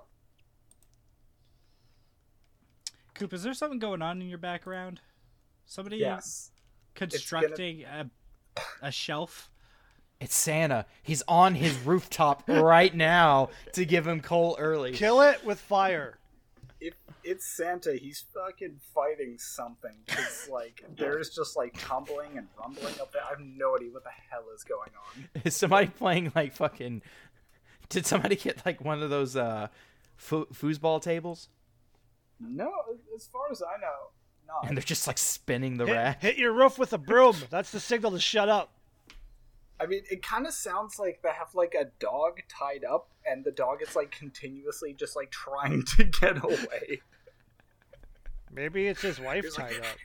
Coop, is there something going on in your background? Somebody yes. constructing a a shelf? It's Santa. He's on his rooftop right now to give him coal early. Kill it with fire. If it's Santa, he's fucking fighting something. It's like there's just like tumbling and rumbling up there. I have no idea what the hell is going on. Is somebody playing like fucking... Did somebody get like one of those uh, fo- foosball tables? No, as far as I know, not. And they're just like spinning the Hit, rack. hit your roof with a broom. That's the signal to shut up. I mean, it kind of sounds like they have like a dog tied up, and the dog is like continuously just like trying to get away. Maybe it's his wife He's tied like- up.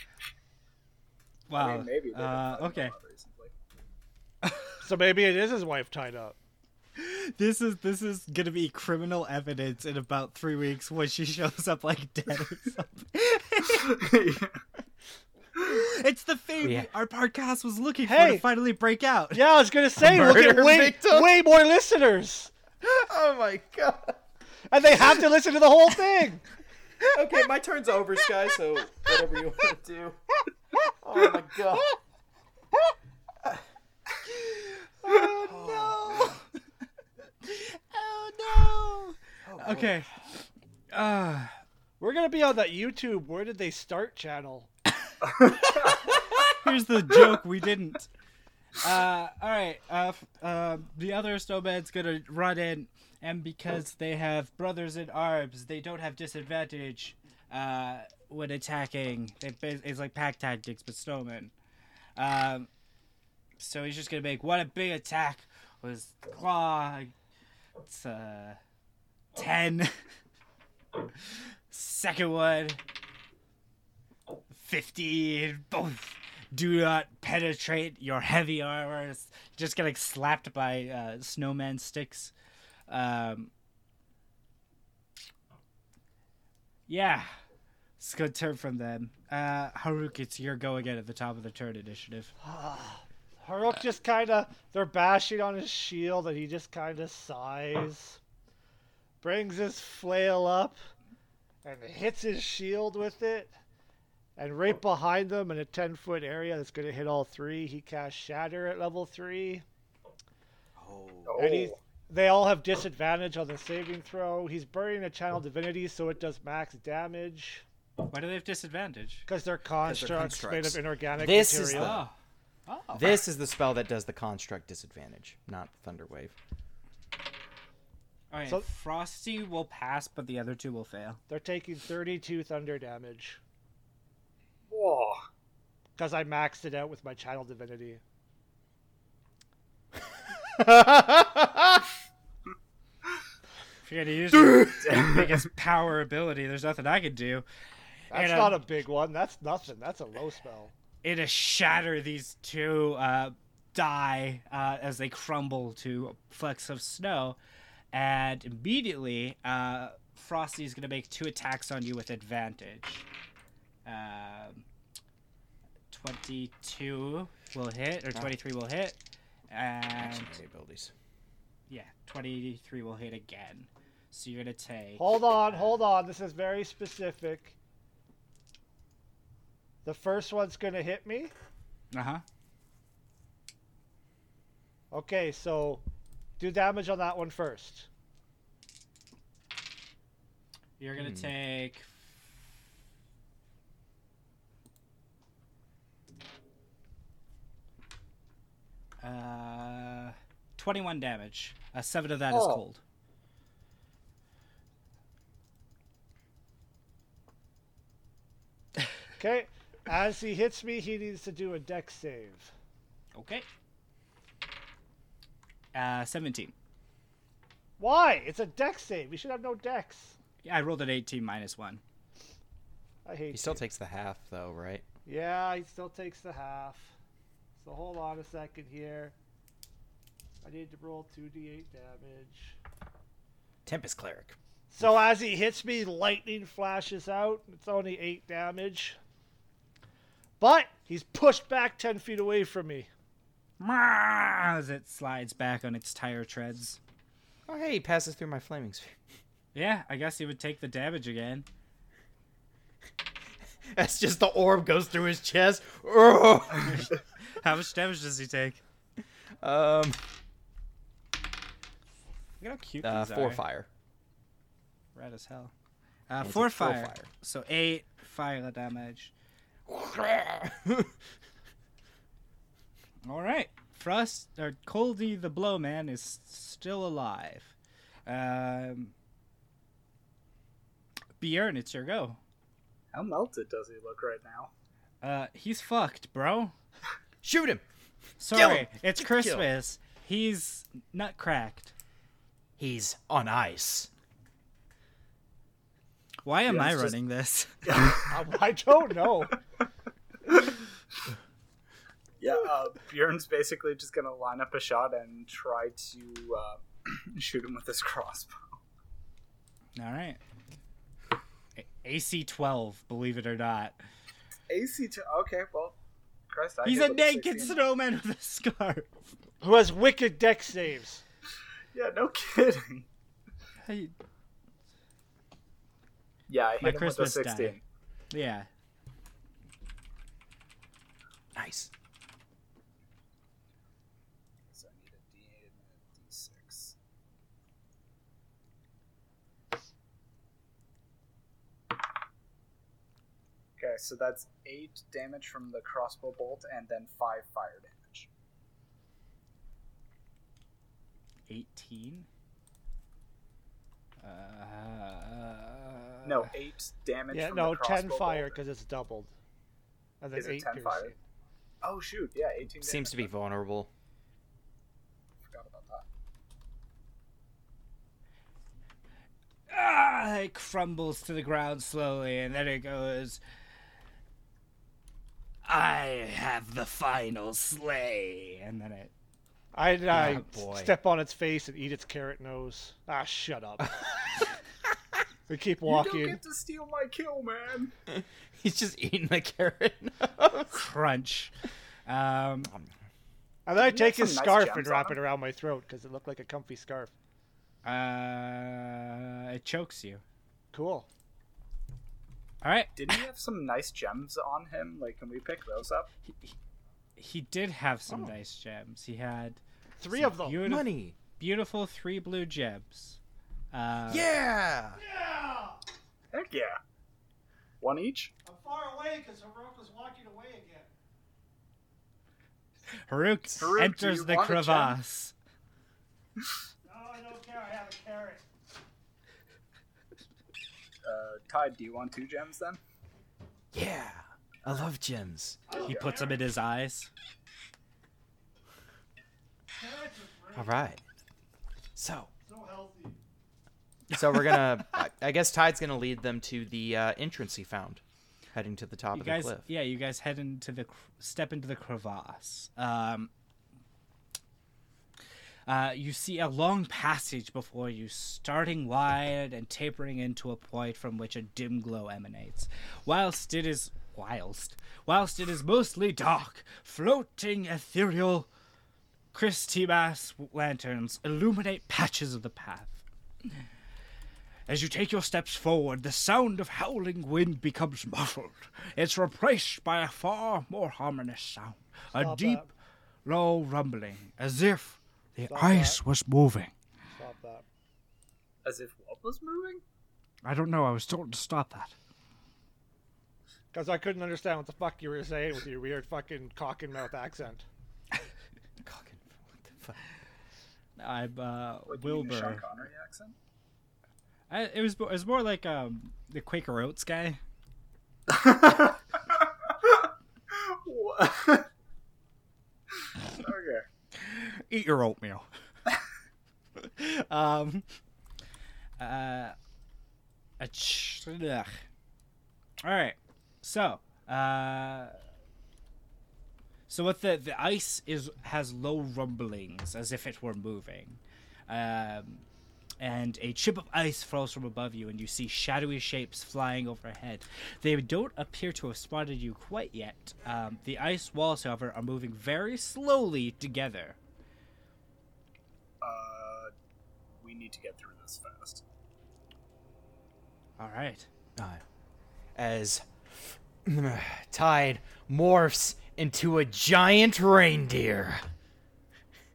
Wow. I mean, maybe. they've been uh, fighting okay. a lot recently. So maybe it is his wife tied up. This is this is gonna be criminal evidence in about three weeks when she shows up like dead or something. It's the thing Yeah. our podcast was looking for Hey! to finally break out. Yeah, I was gonna say we'll get murder way, victim? way more listeners, Oh my god. and they have to listen to the whole thing. Okay, my turn's over, Sky, so whatever you want to do. Oh my god. Oh no! Oh no! Okay. Uh, We're gonna be on that YouTube Where Did They Start channel. here's the joke we didn't. Uh, all right. Uh, f- uh, the other snowman's gonna run in, and because they have brothers in arms, they don't have disadvantage uh, when attacking. It, it's like pack tactics, but snowmen. Um, so he's just gonna make one big attack with his claw. It's uh, ten. Second one. fifteen. Both do not penetrate your heavy armor. It's just getting slapped by uh, snowman sticks. Um, yeah. It's a good turn from them. Uh, Haruk, it's your go again at the top of the turn initiative. Haruk just kind of, they're bashing on his shield, and he just kind of sighs, brings his flail up, and hits his shield with it. And right behind them in a ten-foot area that's going to hit all three, he casts Shatter at level three. Oh. And he, they all have disadvantage on the saving throw. He's burning a Channel Divinity, so it does max damage. Why do they have disadvantage? Because they're constructs, made constructs. of inorganic This is material. Oh. Oh. This is the spell that does the construct disadvantage, not Thunderwave. Alright, So- Frosty will pass, but the other two will fail. They're taking thirty-two thunder damage. Whoa. Because I maxed it out with my Channel Divinity. If you're gonna use your biggest power ability, there's nothing I can do. That's And, uh, not a big one. That's nothing. That's a low spell. It'll shatter these two uh, die uh, as they crumble to flecks of snow, and immediately uh, Frosty's gonna make two attacks on you with advantage. Um, twenty-two will hit, or twenty-three will hit, and Secondary abilities. yeah, twenty-three will hit again. So you're gonna take. Hold on, hold on. This is very specific. The first one's going to hit me. Uh huh. Okay, so do damage on that one first. You're gonna Hmm. take. Uh, twenty-one damage. Uh, seven of that is Oh. cold. Okay, as he hits me, he needs to do a dex save. Okay. Uh, seventeen. Why? It's a dex save. We should have no dex. Yeah, I rolled an eighteen minus one. I hate He still you. takes the half, though, right? Yeah, he still takes the half. So hold on a second here. I need to roll two d eight damage. Tempest Cleric. So as he hits me, lightning flashes out. It's only eight damage. But he's pushed back ten feet away from me. As it slides back on its tire treads. Oh, hey, he passes through my flaming sphere. Yeah, I guess he would take the damage again. That's just the orb goes through his chest. Oh! How much damage does he take? Um, Look how cute uh, these four are. fire. Red as hell. Uh, And it four takes four fire. fire. So eight fire damage. All right. Frost or Coldy the Blowman is still alive. Um, Bjorn, it's your go. How melted does he look right now? Uh, he's fucked, bro. Shoot him. Sorry, him. it's Kill. Christmas. He's nut cracked. He's on ice. Why am Yeah, I it's just- running this? I, I don't know. Yeah, uh, Bjorn's basically just gonna line up a shot and try to uh, shoot him with his crossbow. All right. A- AC twelve, believe it or not. A C two. Okay, well, Christ, I He's hit a with a naked sixteen. snowman with a scarf. Who has wicked deck saves? Yeah, no kidding. Hey, Yeah, I My hit him Christmas with a die. sixteen. yeah. Nice. So I need a D eight and a D six. Okay, so that's eight damage from the crossbow bolt and then five fire damage. eighteen. Uh, No, eight damage Yeah, from no, the crossbow ten fire bolt. because it's doubled. And then Is it eight ten fire? piercing. Oh shoot, yeah, eighteen damage. Seems to be vulnerable. Forgot about that. Ah, it crumbles to the ground slowly, and then it goes. I have the final slay, and then it. I, I boy. step on its face and eat its carrot nose. Ah, shut up. We keep You walking. don't get to steal my kill, man. He's just eating the carrot nose. Crunch. Um, And then I You take have his some nice scarf gems and on wrap him. it around my throat because it looked like a comfy scarf. uh, it chokes you. Cool. All right. Didn't he have some nice gems on him? Like, can we pick those up? He, he, he did have some Oh. nice gems. He had Three some of them. beautiful, Money. beautiful three blue gems. Uh, Yeah. Yeah! Heck yeah. One each? I'm far away because Hiroko's walking away again. Haruk, Haruk, do enters you the want a gem? crevasse. No, I don't care. I have a carrot. Uh, Tide, do you want two gems then? Yeah. I love gems. He puts them in his eyes. Carrots are great. All right. So, So healthy. so we're gonna. I, I guess Tide's gonna lead them to the uh, entrance he found, heading to the top You of guys, the cliff. yeah, you guys head into the cr- step into the crevasse. Um, uh, you see a long passage before you, starting wide and tapering into a point from which a dim glow emanates. Whilst it is whilst whilst it is mostly dark, floating ethereal Christmas lanterns illuminate patches of the path. As you take your steps forward, the sound of howling wind becomes muffled. It's replaced by a far more ominous sound, a Stop deep, that. low rumbling, as if the Stop ice that. was moving. Stop that. As if what was moving? I don't know, I was told to stop that. Because I couldn't understand what the fuck you were saying with your weird fucking cock and mouth accent. Cock- what the fuck? I'm, uh, What, do you mean the Sean Wilbur. Connery accent? I, it, was, it was more like um, the Quaker Oats guy. What? Okay. Eat your oatmeal. um, uh, a ch- ugh. All right. So, uh, so what the the ice is has low rumblings as if it were moving, um, and a chip of ice falls from above you, and you see shadowy shapes flying overhead. They don't appear to have spotted you quite yet. Um, the ice walls, however, are moving very slowly together. Uh, we need to get through this fast. All right. Uh, as Tide morphs into a giant reindeer.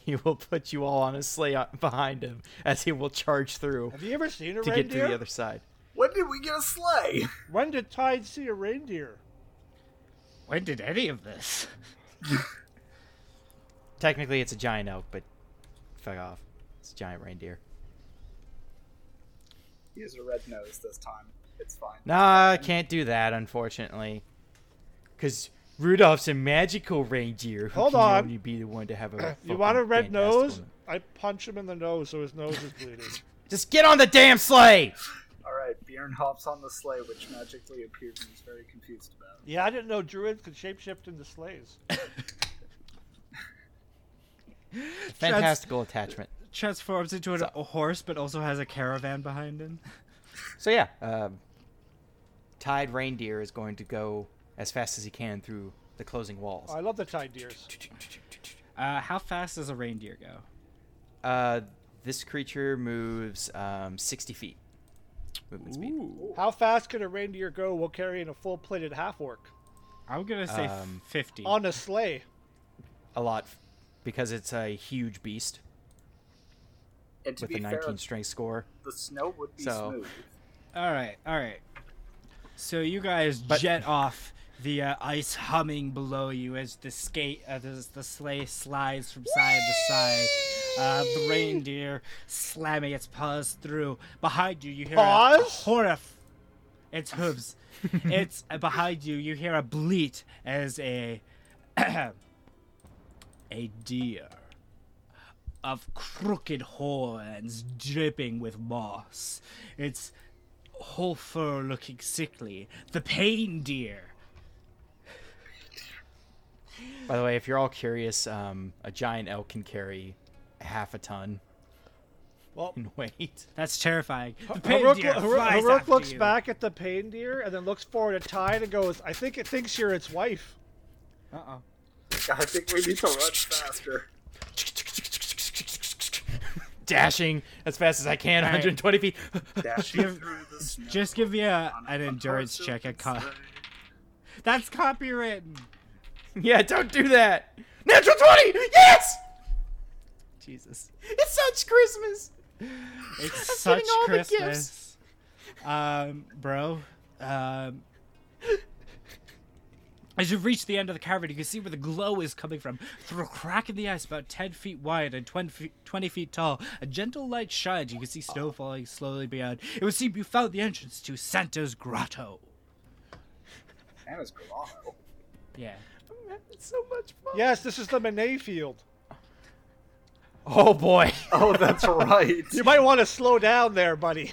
he will put you all on a sleigh on- behind him as he will charge through Have you ever seen a to reindeer? get to the other side. When did we get a sleigh? When did Tide see a reindeer? When did any of this? Technically, it's a giant elk, but fuck off. It's a giant reindeer. He has a red nose this time. It's fine. Nah, I can't do that, unfortunately. Because Rudolph's a magical reindeer who Hold can on. only be the one to have a You fucking want a red fantastic nose? one. I punch him in the nose so his nose is bleeding. Just get on the damn sleigh! Alright, Bjorn hops on the sleigh, which magically appears and he's very confused about. Yeah, I didn't know druids could shapeshift into sleighs. Fantastical attachment. Transforms into an, a horse, but also has a caravan behind him. So yeah, um, Tide Reindeer is going to go as fast as he can through the closing walls. Oh, I love the Tide deers. Uh, how fast does a reindeer go? Uh, this creature moves um, sixty feet. Movement speed. How fast can a reindeer go while carrying a full-plated half-orc? I'm gonna say Um, fifty. On a sleigh. A lot, f- because it's a huge beast And to with be a fair, nineteen strength score. the snow would be So- smooth. All right, all right. So you guys But- jet off, the uh, ice humming below you as the skate, uh, the, the sleigh slides from side to side. Uh, the reindeer slamming its paws through. Behind you, you hear a Paws? horrif. Its hooves. It's uh, behind you. You hear a bleat as a a deer of crooked horns dripping with moss. Its whole fur looking sickly. The pain deer. By the way, if you're all curious, um, a giant elk can carry half a ton Well, in weight. That's terrifying. The pain Haruk, deer Haruk- flies Haruk after looks you. back at the pain deer and then looks forward to Tide and goes, I think it thinks you're its wife. Uh-oh. I think we need to run faster. Dashing as fast as I can, All right. one hundred twenty feet. Dashing Give- through the snow. Just give me a, on an a endurance horse check. A open co- sleigh. That's copywritten. Yeah, don't do that. Natural twenty! Yes! Jesus. It's such Christmas! It's I'm such getting all the gifts. Christmas. Um, bro. Um, as you reach the end of the cavern, you can see where the glow is coming from. Through a crack in the ice about ten feet wide and twenty feet, twenty feet tall, a gentle light shines. You can see snow falling slowly beyond. It would seem you found the entrance to Santa's Grotto. Anna's Grotto. Yeah. It's so much fun. Yes, this is the Manet field. Oh boy. Oh, that's right. You might want to slow down there, buddy.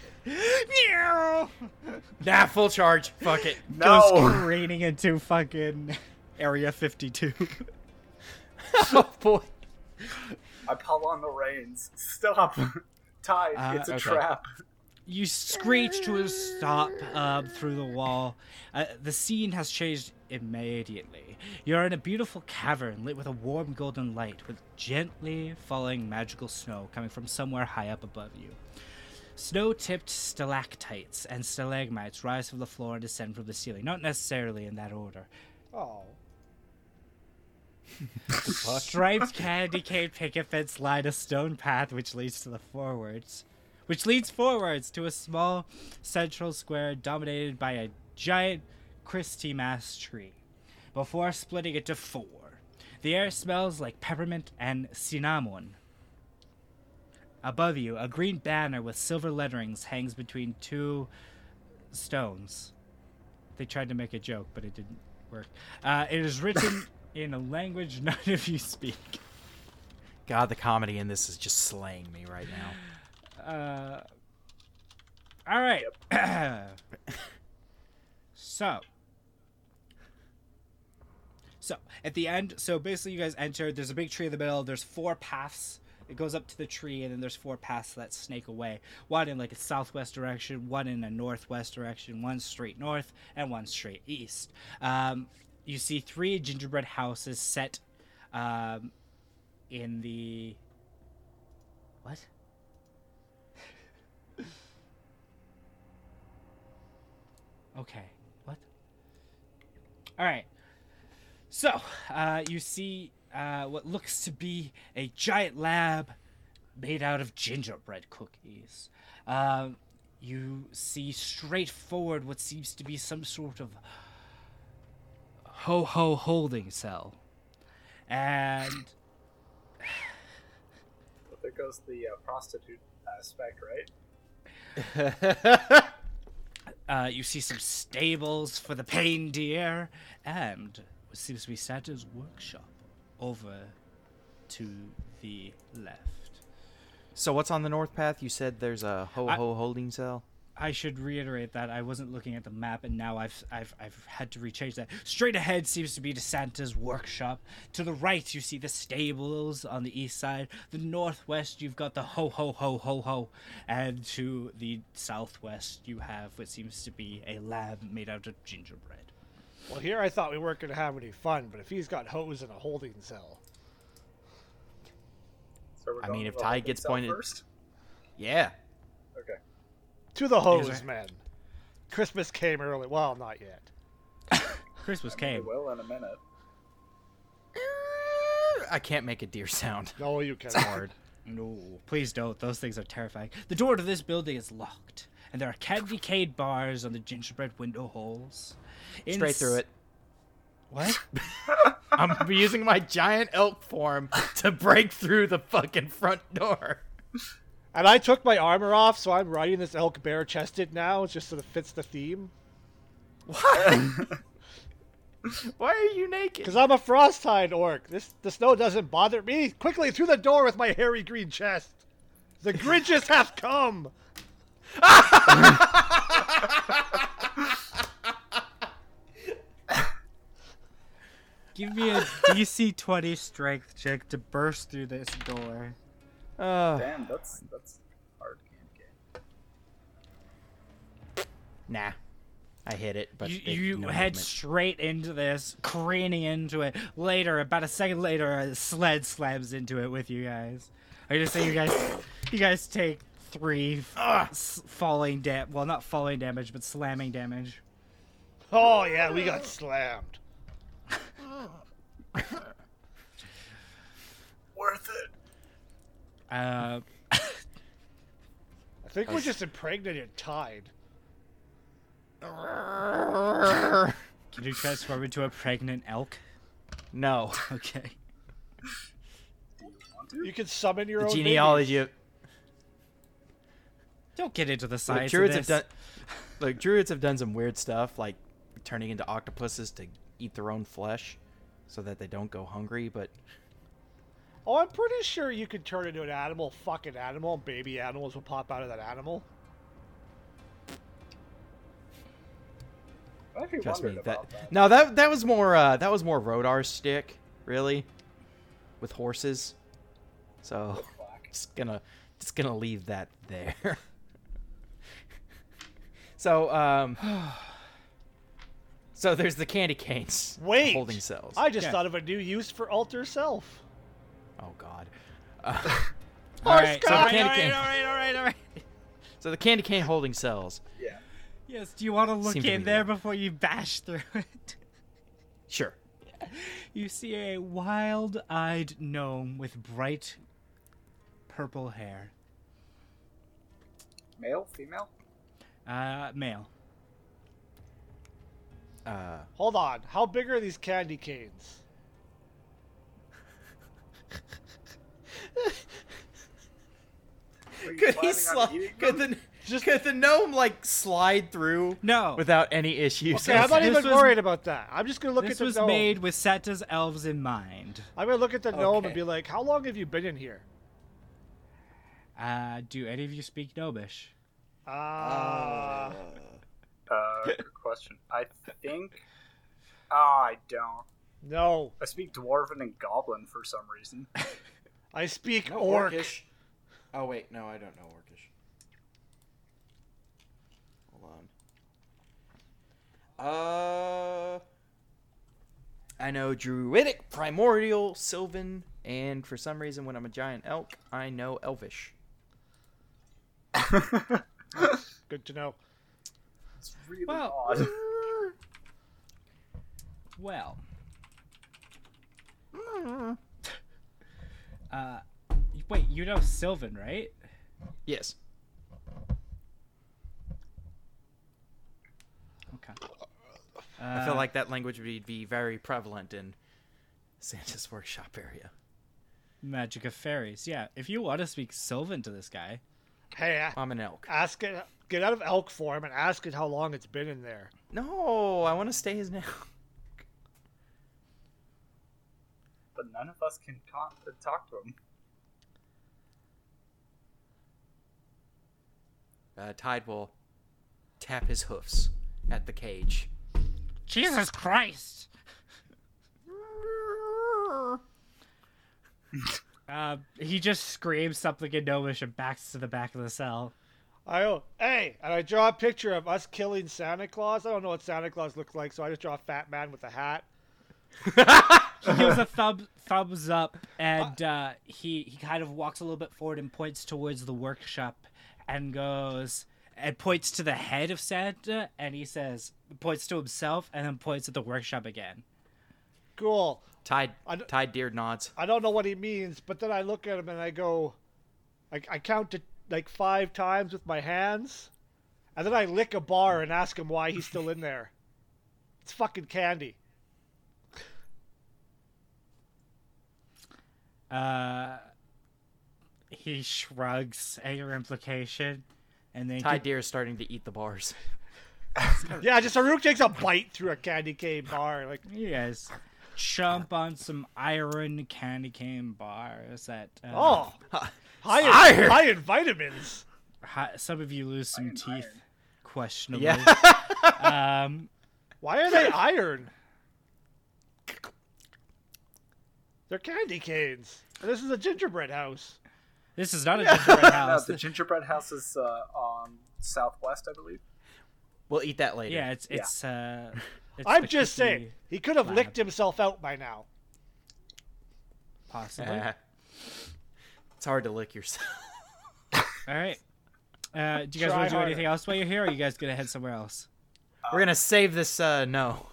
Nah, full charge. Fuck it. Goes No. careening into fucking Area fifty-two. Oh boy. I pull on the reins. Stop. Tide. Uh, it's a okay. trap. You screech to a stop um, through the wall. Uh, the scene has changed immediately. You're in a beautiful cavern lit with a warm golden light with gently falling magical snow coming from somewhere high up above you. Snow-tipped stalactites and stalagmites rise from the floor and descend from the ceiling, not necessarily in that order. Oh. Striped candy cane picket fence line a stone path which leads to the forwards. Which leads forwards to a small central square dominated by a giant Christy Mass tree, before splitting into four. The air smells like peppermint and cinnamon. Above you, a green banner with silver letterings hangs between two stones. They tried to make a joke, but it didn't work. Uh, it is written in a language none of you speak. God, the comedy in this is just slaying me right now. Uh, all right. so, so at the end, so basically, you guys enter. There's a big tree in the middle. There's four paths. It goes up to the tree, and then there's four paths that snake away. One in like a southwest direction, one in a northwest direction, one straight north, and one straight east. Um, you see three gingerbread houses set um, in the what? Okay, what? All right. So, uh, you see uh, what looks to be a giant lab made out of gingerbread cookies. Um, you see straight forward what seems to be some sort of ho-ho holding cell. And But there goes the uh, prostitute aspect, right? uh, you see some stables for the reindeer and what seems to be Santa's workshop over to the left. So what's on the north path? You said there's a ho ho holding cell. I should reiterate that I wasn't looking at the map, and now I've I've I've had to rechange that. Straight ahead seems to be to Santa's workshop. To the right, you see the stables on the east side. The northwest, you've got the ho ho ho ho ho, and to the southwest, you have what seems to be a lab made out of gingerbread. Well, here I thought we weren't going to have any fun, but if he's got hose in a holding cell. So we're I going mean, to if the Ty holding gets cell pointed- first. Yeah. Okay. To the hose, Is there- men. Christmas came early. Well, not yet. Christmas We came. will in a minute. I can't make a deer sound. No, you can. Hard. No, please don't. Those things are terrifying. The door to this building is locked, and there are candy cane bars on the gingerbread window holes. Straight Ins- through it. What? I'm using my giant elk form to break through the fucking front door. And I took my armor off, so I'm riding this elk bare-chested now. It just sort of fits the theme. What? Why are you naked? Because I'm a Frostide orc. This the snow doesn't bother me. Quickly through the door with my hairy green chest. The Grinches have come. Give me a D C twenty strength check to burst through this door. Uh, Damn, that's that's hard game. nah. I hit it, but you they- you no head movement. straight into this, craning into it. Later, about a second later, a sled slams into it with you guys. I just say you guys, you guys take three f- s- falling dam. Well, not falling damage, but slamming damage. Oh yeah, we got slammed. Worth it. Uh, I think we're just impregnated Tide. can you transform into a pregnant elk? No. Okay. Do you want to? You can summon your The own genealogy of Don't get into the like, science druids of have this. done like druids have done some weird stuff, like turning into octopuses to eat their own flesh so that they don't go hungry, but Oh, I'm pretty sure you could turn into an animal, fucking animal, and baby animals will pop out of that animal. I actually trust me, wondered that about that. no, that that was more uh, that was more Rodar's stick, really, with horses. So With black. just gonna just gonna leave that there. so um, so there's the candy canes. Wait! holding cells. I just Yeah. thought of a new use for alter self. Oh God. Uh, All right, so all right, candy all right, cane. all right, all right, all right. so the candy cane holding cells. Yeah. Yes, do you want to look Seem to in be there one. before you bash through it? Sure. You see a wild-eyed gnome with bright purple hair. Male, female? Uh, male. Uh, Hold on, how big are these candy canes? Are you could he planning on slide? eating Could them? the just could the gnome like slide through No. without any issues? Okay, I'm not This even was- worried about that. I'm just gonna look this at the was gnome. made with Santa's elves in mind. I'm gonna look at the gnome Okay. and be like, "How long have you been in here?" Uh, do any of you speak Gnomish? Ah, Uh, good question. I think. Ah, I don't. no. I speak Dwarven and Goblin for some reason. I speak No, orc. Orcish. Oh wait, no, I don't know Orcish. Hold on. Uh, I know Druidic, Primordial, Sylvan, and for some reason, when I'm a giant elk, I know Elvish. Good to know. It's really Well- odd. Well, Uh, wait, you know Sylvan, right? Yes. Okay. I feel Uh, like that language would be very prevalent in Santa's workshop area. Magic of Fairies. Yeah, if you want to speak Sylvan to this guy. Hey, a- I'm an elk. ask it. Get out of elk form and ask it how long it's been in there. No, I want to stay as an elk. But none of us can con- talk to him. Uh, Tide will tap his hoofs at the cage. Jesus Christ! uh, he just screams something in Gnomish and backs to the back of the cell. I oh, hey, and I draw a picture of us killing Santa Claus. I don't know what Santa Claus looks like, so I just draw a fat man with a hat. He gives a thumb, thumbs up, and uh, he, he kind of walks a little bit forward and points towards the workshop and goes, and points to the head of Santa, and he says, points to himself, and then points at the workshop again. Cool. Tide, I d- Tide Deer nods. I don't know what he means, but then I look at him and I go, I, I count to like five times with my hands, and then I lick a bar and ask him why he's still in there. It's fucking candy. Uh, he shrugs at your implication, and then Tide Deer is starting to eat the bars. Yeah, just Harook takes a bite through a candy cane bar. Like, you guys chomp on some iron candy cane bars that uh, oh, high in, Iron. high in vitamins. hi- some of you lose some Iron, teeth, iron. questionably. Yeah. um, Why are they iron? They're candy canes. And this is a gingerbread house. this is not a gingerbread No, house. the gingerbread house is uh, on southwest, I believe. We'll eat that later. yeah, it's it's. Uh, it's I'm the just cookie, saying, he could have lab. licked himself out by now. possibly. Uh, it's hard to lick yourself. All right. Uh, do you guys Try want to do harder. anything else while you're here, or are you guys gonna head somewhere else? We're gonna save this. Uh, no.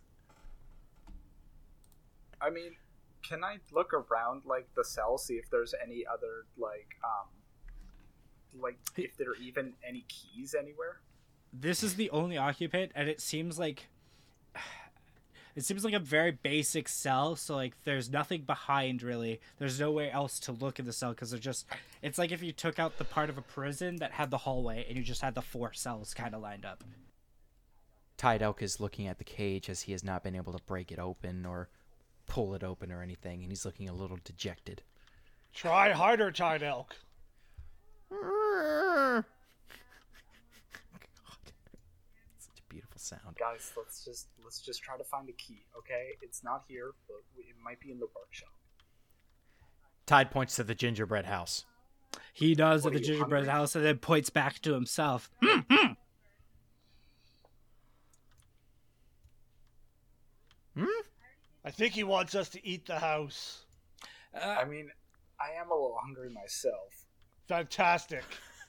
I mean, can I look around like the cell, see if there's any other like um, like if there are even any keys anywhere? This is the only occupant, and it seems like it seems like a very basic cell. So like, there's nothing behind really. There's nowhere else to look in the cell because they're just. It's like if you took out the part of a prison that had the hallway, and you just had the four cells kind of lined up. Tide Elk is looking at the cage as he has not been able to break it open or pull it open or anything, and he's looking a little dejected. Try harder, Tide Elk. God. Such a beautiful sound. Guys, let's just let's just try to find a key, okay? It's not here, but it might be in the workshop. Tide points to the gingerbread house. He does What at are the you, gingerbread hungry? house, and then points back to himself. I think he wants us to eat the house. I mean, I am a little hungry myself. Fantastic.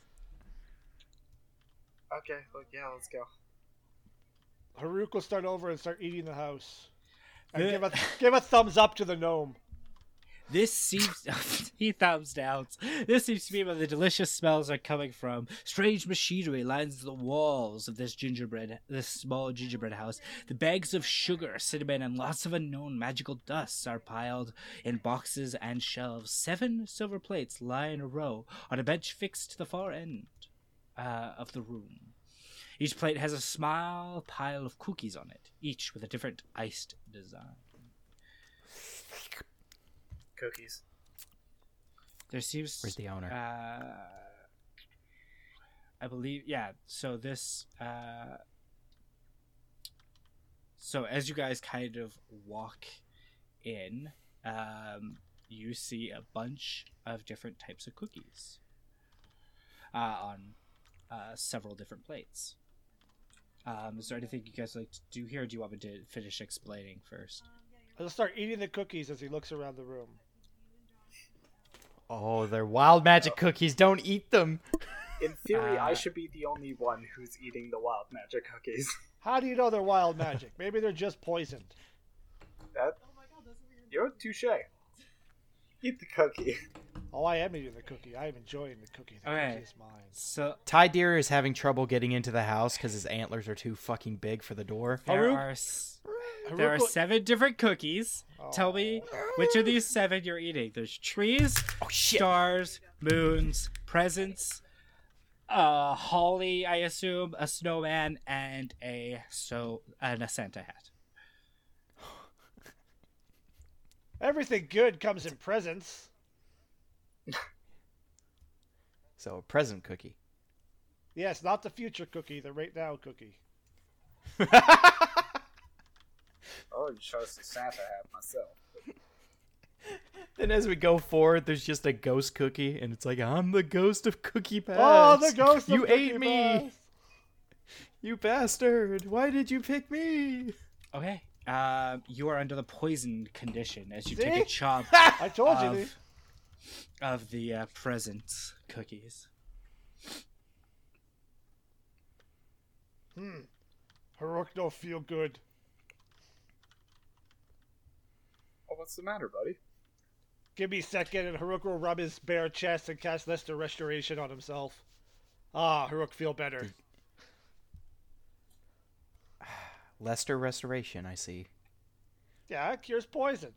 Okay, look, yeah, let's go. Harook will start over and start eating the house. And The- give a give a thumbs up to the gnome. This seems he thumbs down. This seems to be where the delicious smells are coming from. Strange machinery lines the walls of this gingerbread, this small gingerbread house. The bags of sugar, cinnamon, and lots of unknown magical dusts are piled in boxes and shelves. Seven silver plates lie in a row on a bench fixed to the far end uh, of the room. Each plate has a small pile of cookies on it, each with a different iced design. Cookies. There seems Where's the owner? Uh, I believe, yeah. So this, uh, so as you guys kind of walk in, um, you see a bunch of different types of cookies uh, on uh, several different plates. Um, is there anything you guys like to do here, or do you want me to finish explaining first? He'll start eating the cookies as he looks around the room. Oh, they're wild magic cookies. Don't eat them. In theory, Uh, I should be the only one who's eating the wild magic cookies. How do you know they're wild magic? Maybe they're just poisoned. That, yo, touche. Eat the cookie. Oh, I am eating the cookie. I am enjoying the cookie. The Okay. cookie is mine. So Ty Deer is having trouble getting into the house because his antlers are too fucking big for the door. there Haru- are s- there are Haruko- seven different cookies. Tell me which of these seven you're eating. There's trees, Oh shit! stars, moons, presents, uh, holly, I assume, a snowman, and a so and a Santa hat. Everything good comes in presents. So a present cookie. Yes, not the future cookie, the right now cookie. Oh, you chose the Santa hat myself. Then as we go forward, there's just a ghost cookie, and it's like, I'm the ghost of Cookie Pass. Oh, the ghost of You Cookie ate me! Pass. You bastard! Why did you pick me? Okay. Um, you are under the poison condition as you See? take a chomp I told you. of, Lee. of the uh, present cookies. Hmm. Haruk don't feel good. Oh, what's the matter, buddy? Give me a second, and Haruk will rub his bare chest and cast Lester Restoration on himself. Ah, Haruk feel better. Lester Restoration, I see. Yeah, it cures poison.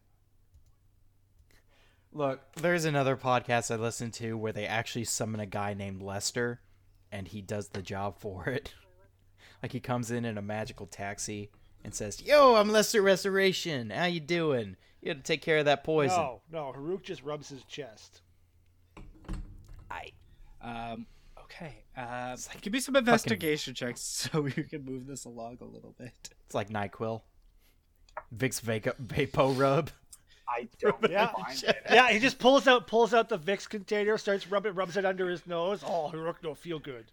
Look, there's another podcast I listen to where they actually summon a guy named Lester, and he does the job for it. Like, he comes in in a magical taxi and says, Yo, I'm Lester Restoration. How you doing? You had to take care of that poison. No, no, Haruk just rubs his chest. I... Um, okay. Uh, give me some investigation checks so we can move this along a little bit. It's like NyQuil. Vicks Vaco- Vapo Rub. I don't Yeah. find it. Yeah, he just pulls out pulls out the Vicks container, starts rubbing, rubs it under his nose. Oh, Haruk don't feel good.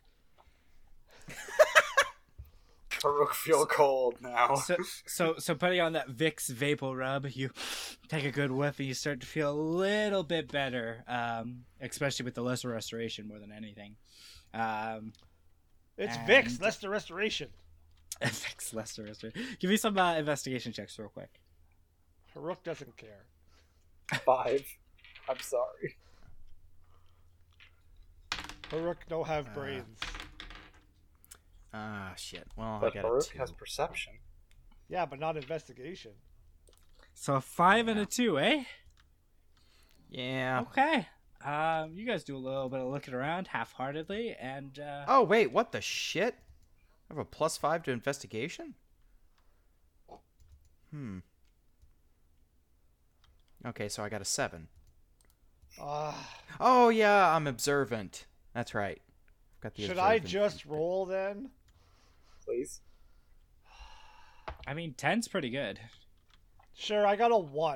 Haruk feel cold now. So, so, so putting on that Vicks Vapor Rub, you take a good whiff and you start to feel a little bit better, um, especially with the lesser restoration more than anything. Um, It's And- Vicks, that's the restoration. Vicks lesser restoration. Give me some uh, investigation checks real quick. Haruk doesn't care. Five. I'm sorry. Haruk don't have Uh, brains. Ah, shit. Well, But I got a Haruk two. has perception. Yeah, but not investigation. So a five and a two, eh? Yeah. Okay. Um, you guys do a little bit of looking around half-heartedly, and uh, Oh, wait, what the shit? I have a plus five to investigation? Hmm. Okay, so I got a seven. Ah, Oh, yeah, I'm observant. That's right. I've got the should I observant just thing. roll then? Please. I mean, ten's pretty good. Sure, I got a one.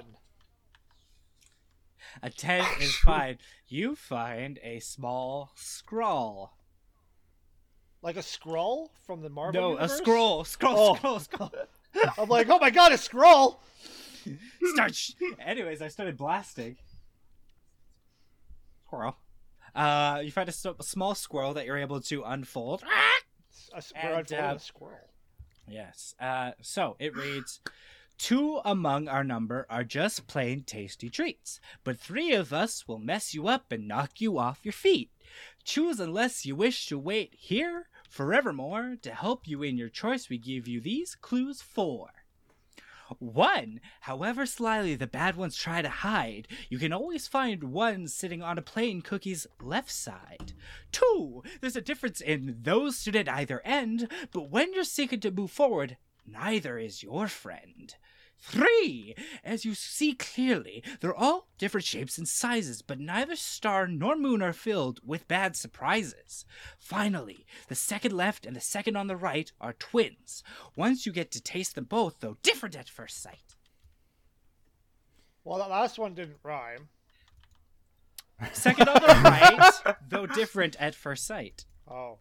A ten is fine. You find a small scroll. Like a scroll from the Marvel No, universe? a scroll. Scroll, Oh. scroll, scroll. I'm like, oh my god, a scroll! Start. Sh- Anyways, I started blasting. Squirrel. Uh, you find a, s- a small squirrel that you're able to unfold. A, s- we're And, unfolding uh, a squirrel. Yes. Uh, so it reads, two among our number are just plain tasty treats, but three of us will mess you up and knock you off your feet. Choose unless you wish to wait here forevermore. To help you in your choice, we give you these clues four. One, however slyly the bad ones try to hide, you can always find one sitting on a plain cookie's left side. Two, there's a difference in those stood at either end, but when you're seeking to move forward, neither is your friend. Three, as you see clearly, they're all different shapes and sizes, but neither star nor moon are filled with bad surprises. Finally, the second left and the second on the right are twins. Once you get to taste them both, though different at first sight. Well, that last one didn't rhyme. Second on the right, though different at first sight. Oh.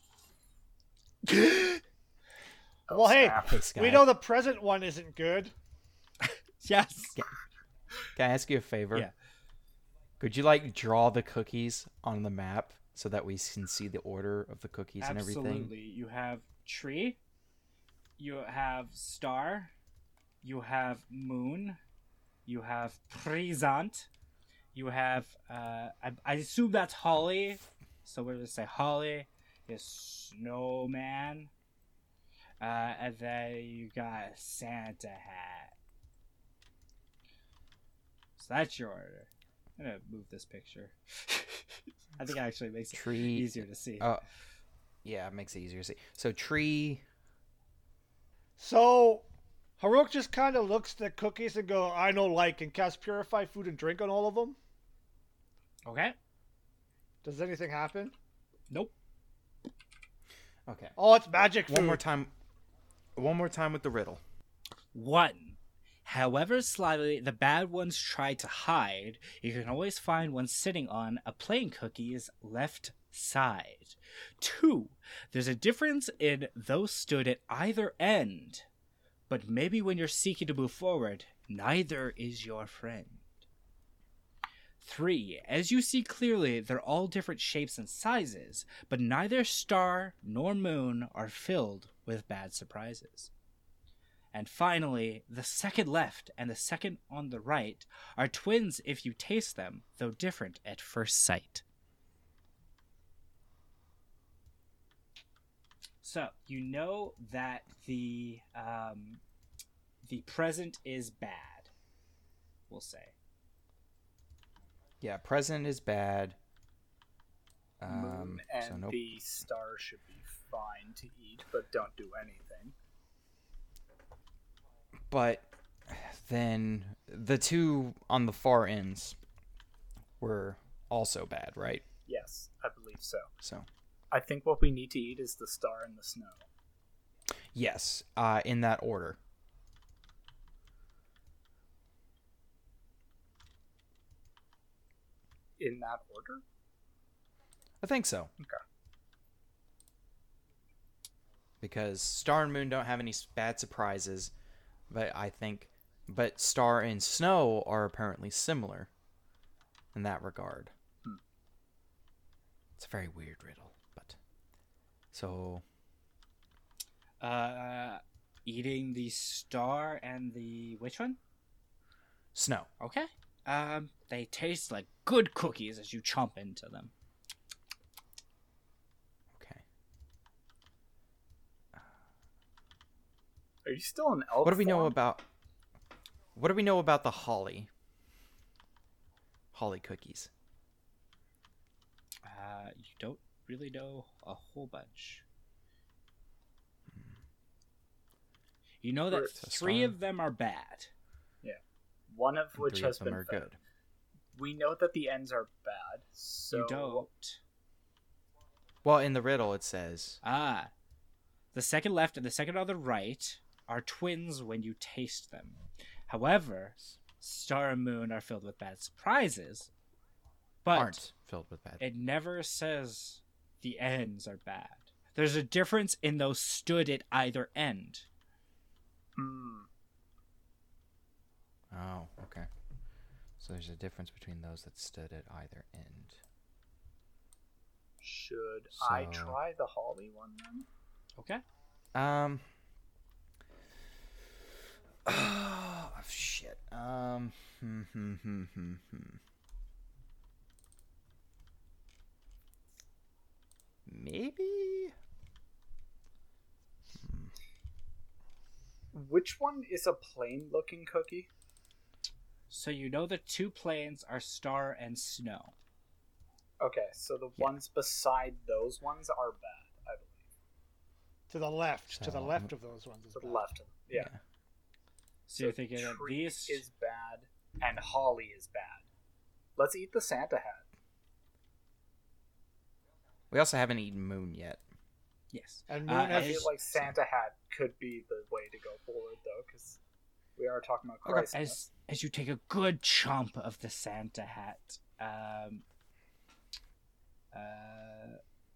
Oh, Well, hey, snap. Hey, Sky, we know the present one isn't good. Yes. can I ask you a favor? Yeah. Could you, like, draw the cookies on the map so that we can see the order of the cookies and everything? Absolutely. You have tree, you have star, you have moon, you have present, you have uh, I, I assume that's Holly, so we're gonna say Holly is snowman, uh, and then you got Santa hat. So that's your order. I'm gonna move this picture. I think it actually makes it Tree. easier to see. Oh, yeah, it makes it easier to see. So tree. So, Haruk just kind of looks at the cookies and go, I know like, and cast Purify Food and Drink on all of them. Okay. Does anything happen? Nope. Okay. Oh, it's magic food. One more time. One more time with the riddle. One. However slyly the bad ones try to hide, you can always find one sitting on a plain cookie's left side. Two. There's a difference in those stood at either end, but maybe when you're seeking to move forward, neither is your friend. Three. As you see clearly, they're all different shapes and sizes, but neither star nor moon are filled with bad surprises. And finally, the second left and the second on the right are twins if you taste them, though different at first sight. So, you know that the um, the present is bad, we'll say. Yeah, present is bad. Um, Moon and so nope. the star should be fine to eat, but don't do anything. But then the two on the far ends were also bad, right? Yes, I believe so. So I think what we need to eat is the star and the snow. yes, uh, in that order. In that order? I think so. Okay. Because Star and Moon don't have any s- bad surprises, but I think, but Star and Snow are apparently similar in that regard. Hmm. It's a very weird riddle, but so Uh, eating the star and the which one? Snow. Okay. Um, they taste like good cookies as you chomp into them. Okay. Are you still an elf? What do we know form? about? What do we know about the holly? Holly cookies. Uh, you don't really know a whole bunch. You know that We're- three of them are bad. One of which Three has of them been are found. good. We know that the ends are bad, so You don't. Well, in the riddle it says Ah. The second left and the second on the right are twins when you taste them. However, Star and Moon are filled with bad surprises, but aren't filled with bad. it never says the ends are bad. There's a difference in those stood at either end. Hmm. Oh, okay. So there's a difference between those that stood at either end. Should I So- try the holly one then? Okay? Um. Oh, shit. Um. Hmm, hmm, hmm, hmm, hmm. Maybe. Which one is a plain-looking cookie? So you know the two planes are Star and Snow. Okay, so the ones beside those ones are bad, I believe. To the left. To the So, left of those ones. is To the bad. left of them. Yeah. Yeah. So you're thinking that tree these is bad and holly is bad. Let's eat the Santa hat. We also haven't eaten Moon yet. Yes. And Uh, Moon I has as- feel like Santa hat could be the way to go forward, though, because we are talking about Okay. Christmas. as as you take a good chomp of the Santa hat, um, uh,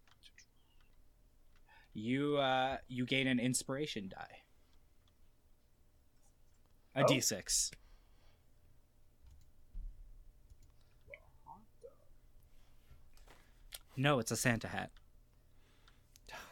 you uh, you gain an inspiration die, a Oh. D six. No, it's a Santa hat. Oh,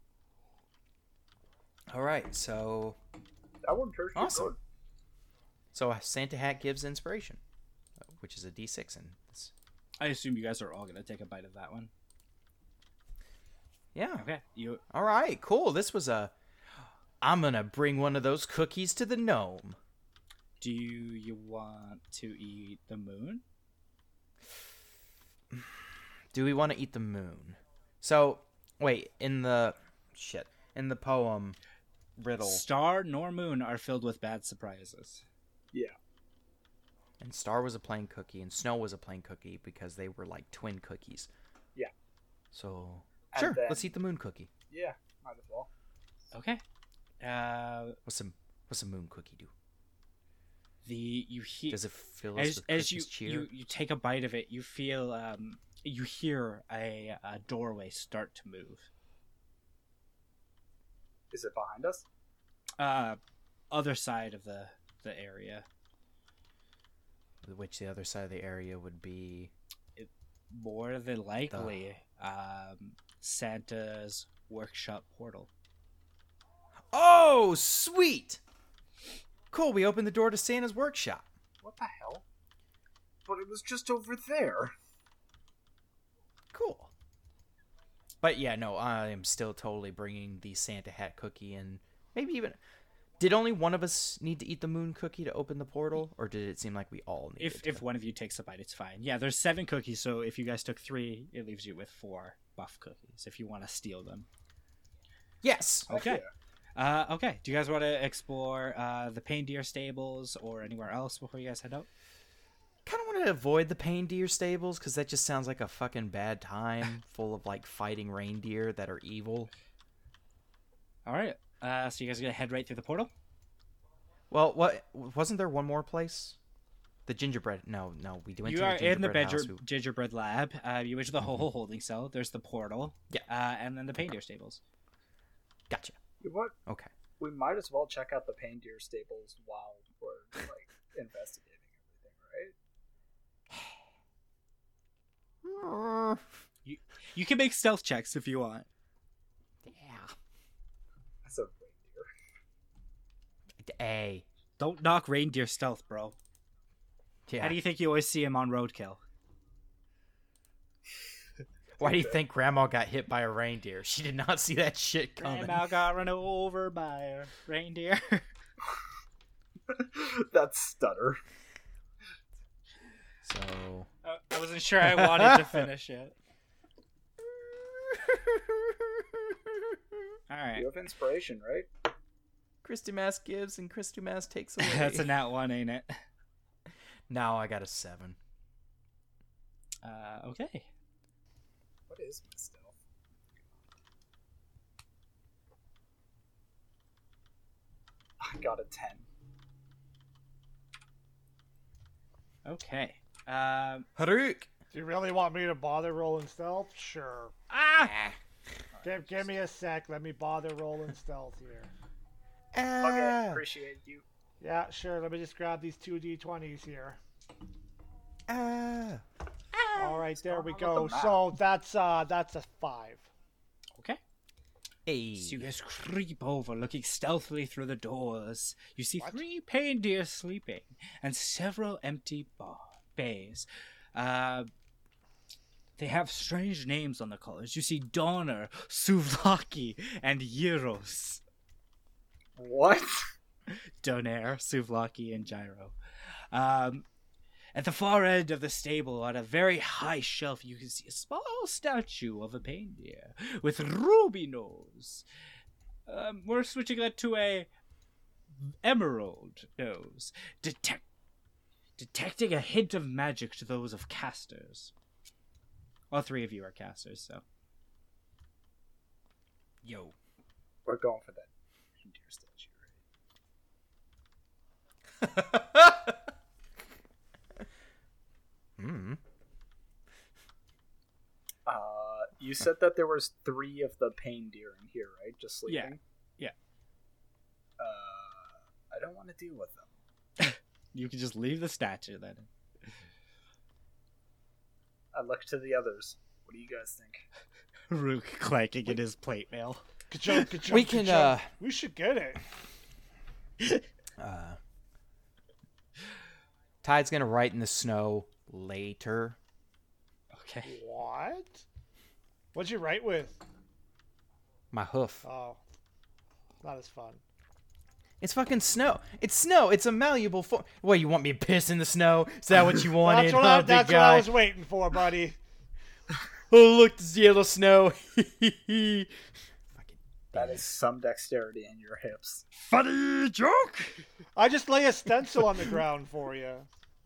God. All right, so That one turns Awesome. good. So a Santa hat gives inspiration, uh, which is a D six, and it's, I assume you guys are all gonna take a bite of that one. yeah. Okay, you. All right, cool. This was a. I'm gonna bring one of those cookies to the gnome. Do you want to eat the moon? Do we want to eat the moon? So, wait, in the shit in the poem, riddle Star nor moon are filled with bad surprises. Yeah. and Star was a plain cookie and Snow was a plain cookie because they were like twin cookies. Yeah. So And sure, then- let's eat the moon cookie. Yeah, might as well. Okay. Uh, What's a what's a moon cookie do? the you hear Does it fill us as with as you, Christmas cheer? you you take a bite of it, you feel um you hear a, a doorway start to move. Is it behind us? Uh, other side of the the area. Which the other side of the area would be. More than likely, um, Santa's workshop portal. Oh, sweet! Cool, we opened the door to Santa's workshop. What the hell? But it was just over there. Cool. But yeah, no, I am still totally bringing the Santa hat cookie and maybe even. Did only one of us need to eat the moon cookie to open the portal, or did it seem like we all needed If to? if one of you takes a bite, it's fine. Yeah, there's seven cookies, so if you guys took three, it leaves you with four buff cookies. If you want to steal them. Yes. Heck Okay. yeah. Uh, okay. Do you guys want to explore uh, the Pain Deer stables or anywhere else before you guys head out? Kind of want to avoid the Pain Deer stables because that just sounds like a fucking bad time full of like fighting reindeer that are evil. All right. Uh, so you guys are gonna head right through the portal. Well, what wasn't there one more place? The gingerbread. No, no, we went You to are the in the gingerbread house. bedroom, gingerbread lab. Uh, you enter the whole holding cell. There's the portal. Yeah. Uh, and then the Pain Deer stables. Gotcha. You know what? Okay. We might as well check out the Pain Deer stables while we're like investigating everything, right? You you can make stealth checks if you want. Yeah. That's a reindeer. A. Don't knock reindeer stealth, bro. Yeah. How do you think you always see him on roadkill? Why do you think Grandma got hit by a reindeer? She did not see that shit coming. Grandma got run over by a reindeer. That's stutter. So. I wasn't sure I wanted to finish it. All right. You have inspiration, right? Christy Mass gives and Christy Mass takes away. That's a nat one, ain't it? Now I got a seven. Uh, okay. What is my stealth? I got a ten. Okay. Um. Harook! Do you really want me to bother rolling stealth? Sure. Ah! Give, give me a sec. Let me bother rolling stealth here. Okay, Ah! appreciate you. Yeah, sure. Let me just grab these two d twenties here. Ah! All right, there we going on go. with the map? So that's uh that's a five. Okay. Hey. So you guys creep over, looking stealthily through the doors. You see What? three pain deer sleeping and several empty bar bays. Uh, they have strange names on the collars. You see Donner, Souvlaki, and Gyros. What? Donaire, Souvlaki, and Gyro. Um, at the far end of the stable, on a very high shelf, you can see a small statue of a pain deer with ruby nose. Um, we're switching that to a emerald nose, detect detecting a hint of magic to those of casters. All three of you are casters, so Yo. We're going for that reindeer statue, Hmm. right? Uh, you said that there was three of the pain deer in here, right? Just Yeah. sleeping. Yeah. Uh, I don't want to deal with them. you can just leave the statue then. I look to the others. What do you guys think? Rook clanking in his plate mail. Ka-chunk, ka-chunk, We can, ka-chunk. uh. We should get it. Uh. Tide's gonna write in the snow later. Okay. What? What'd you write with? My hoof. Oh, not as fun. It's fucking snow. It's snow. It's a malleable form. What, you want me to piss in the snow? Is that what you wanted, That's, what huh, I, big that's what guy? I was waiting for, buddy. Oh, look, this yellow snow. Fucking That is some dexterity in your hips. Funny joke. I just lay a stencil on the ground for you.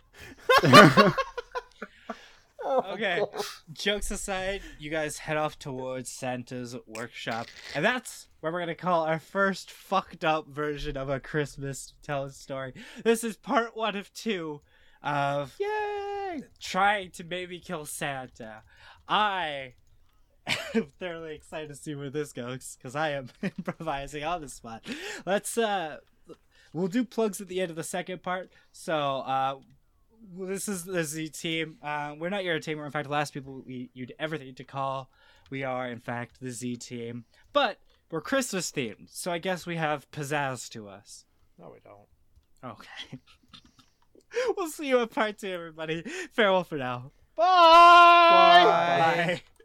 Okay. Jokes aside, you guys head off towards Santa's workshop, and that's where we're gonna call our first fucked up version of a Christmas telling story. This is part one of two of Yay! trying to maybe kill Santa. I am thoroughly excited to see where this goes because I am improvising on the spot. Let's uh, we'll do plugs at the end of the second part. So uh. Well, this is the Z team. Uh, we're not your entertainment. We're, in fact, the last people we, you'd ever think to call. We are, in fact, the Z team. But we're Christmas themed, so I guess we have pizzazz to us. No, we don't. Okay. We'll see you in part two, everybody. Farewell for now. Bye! Bye. Bye.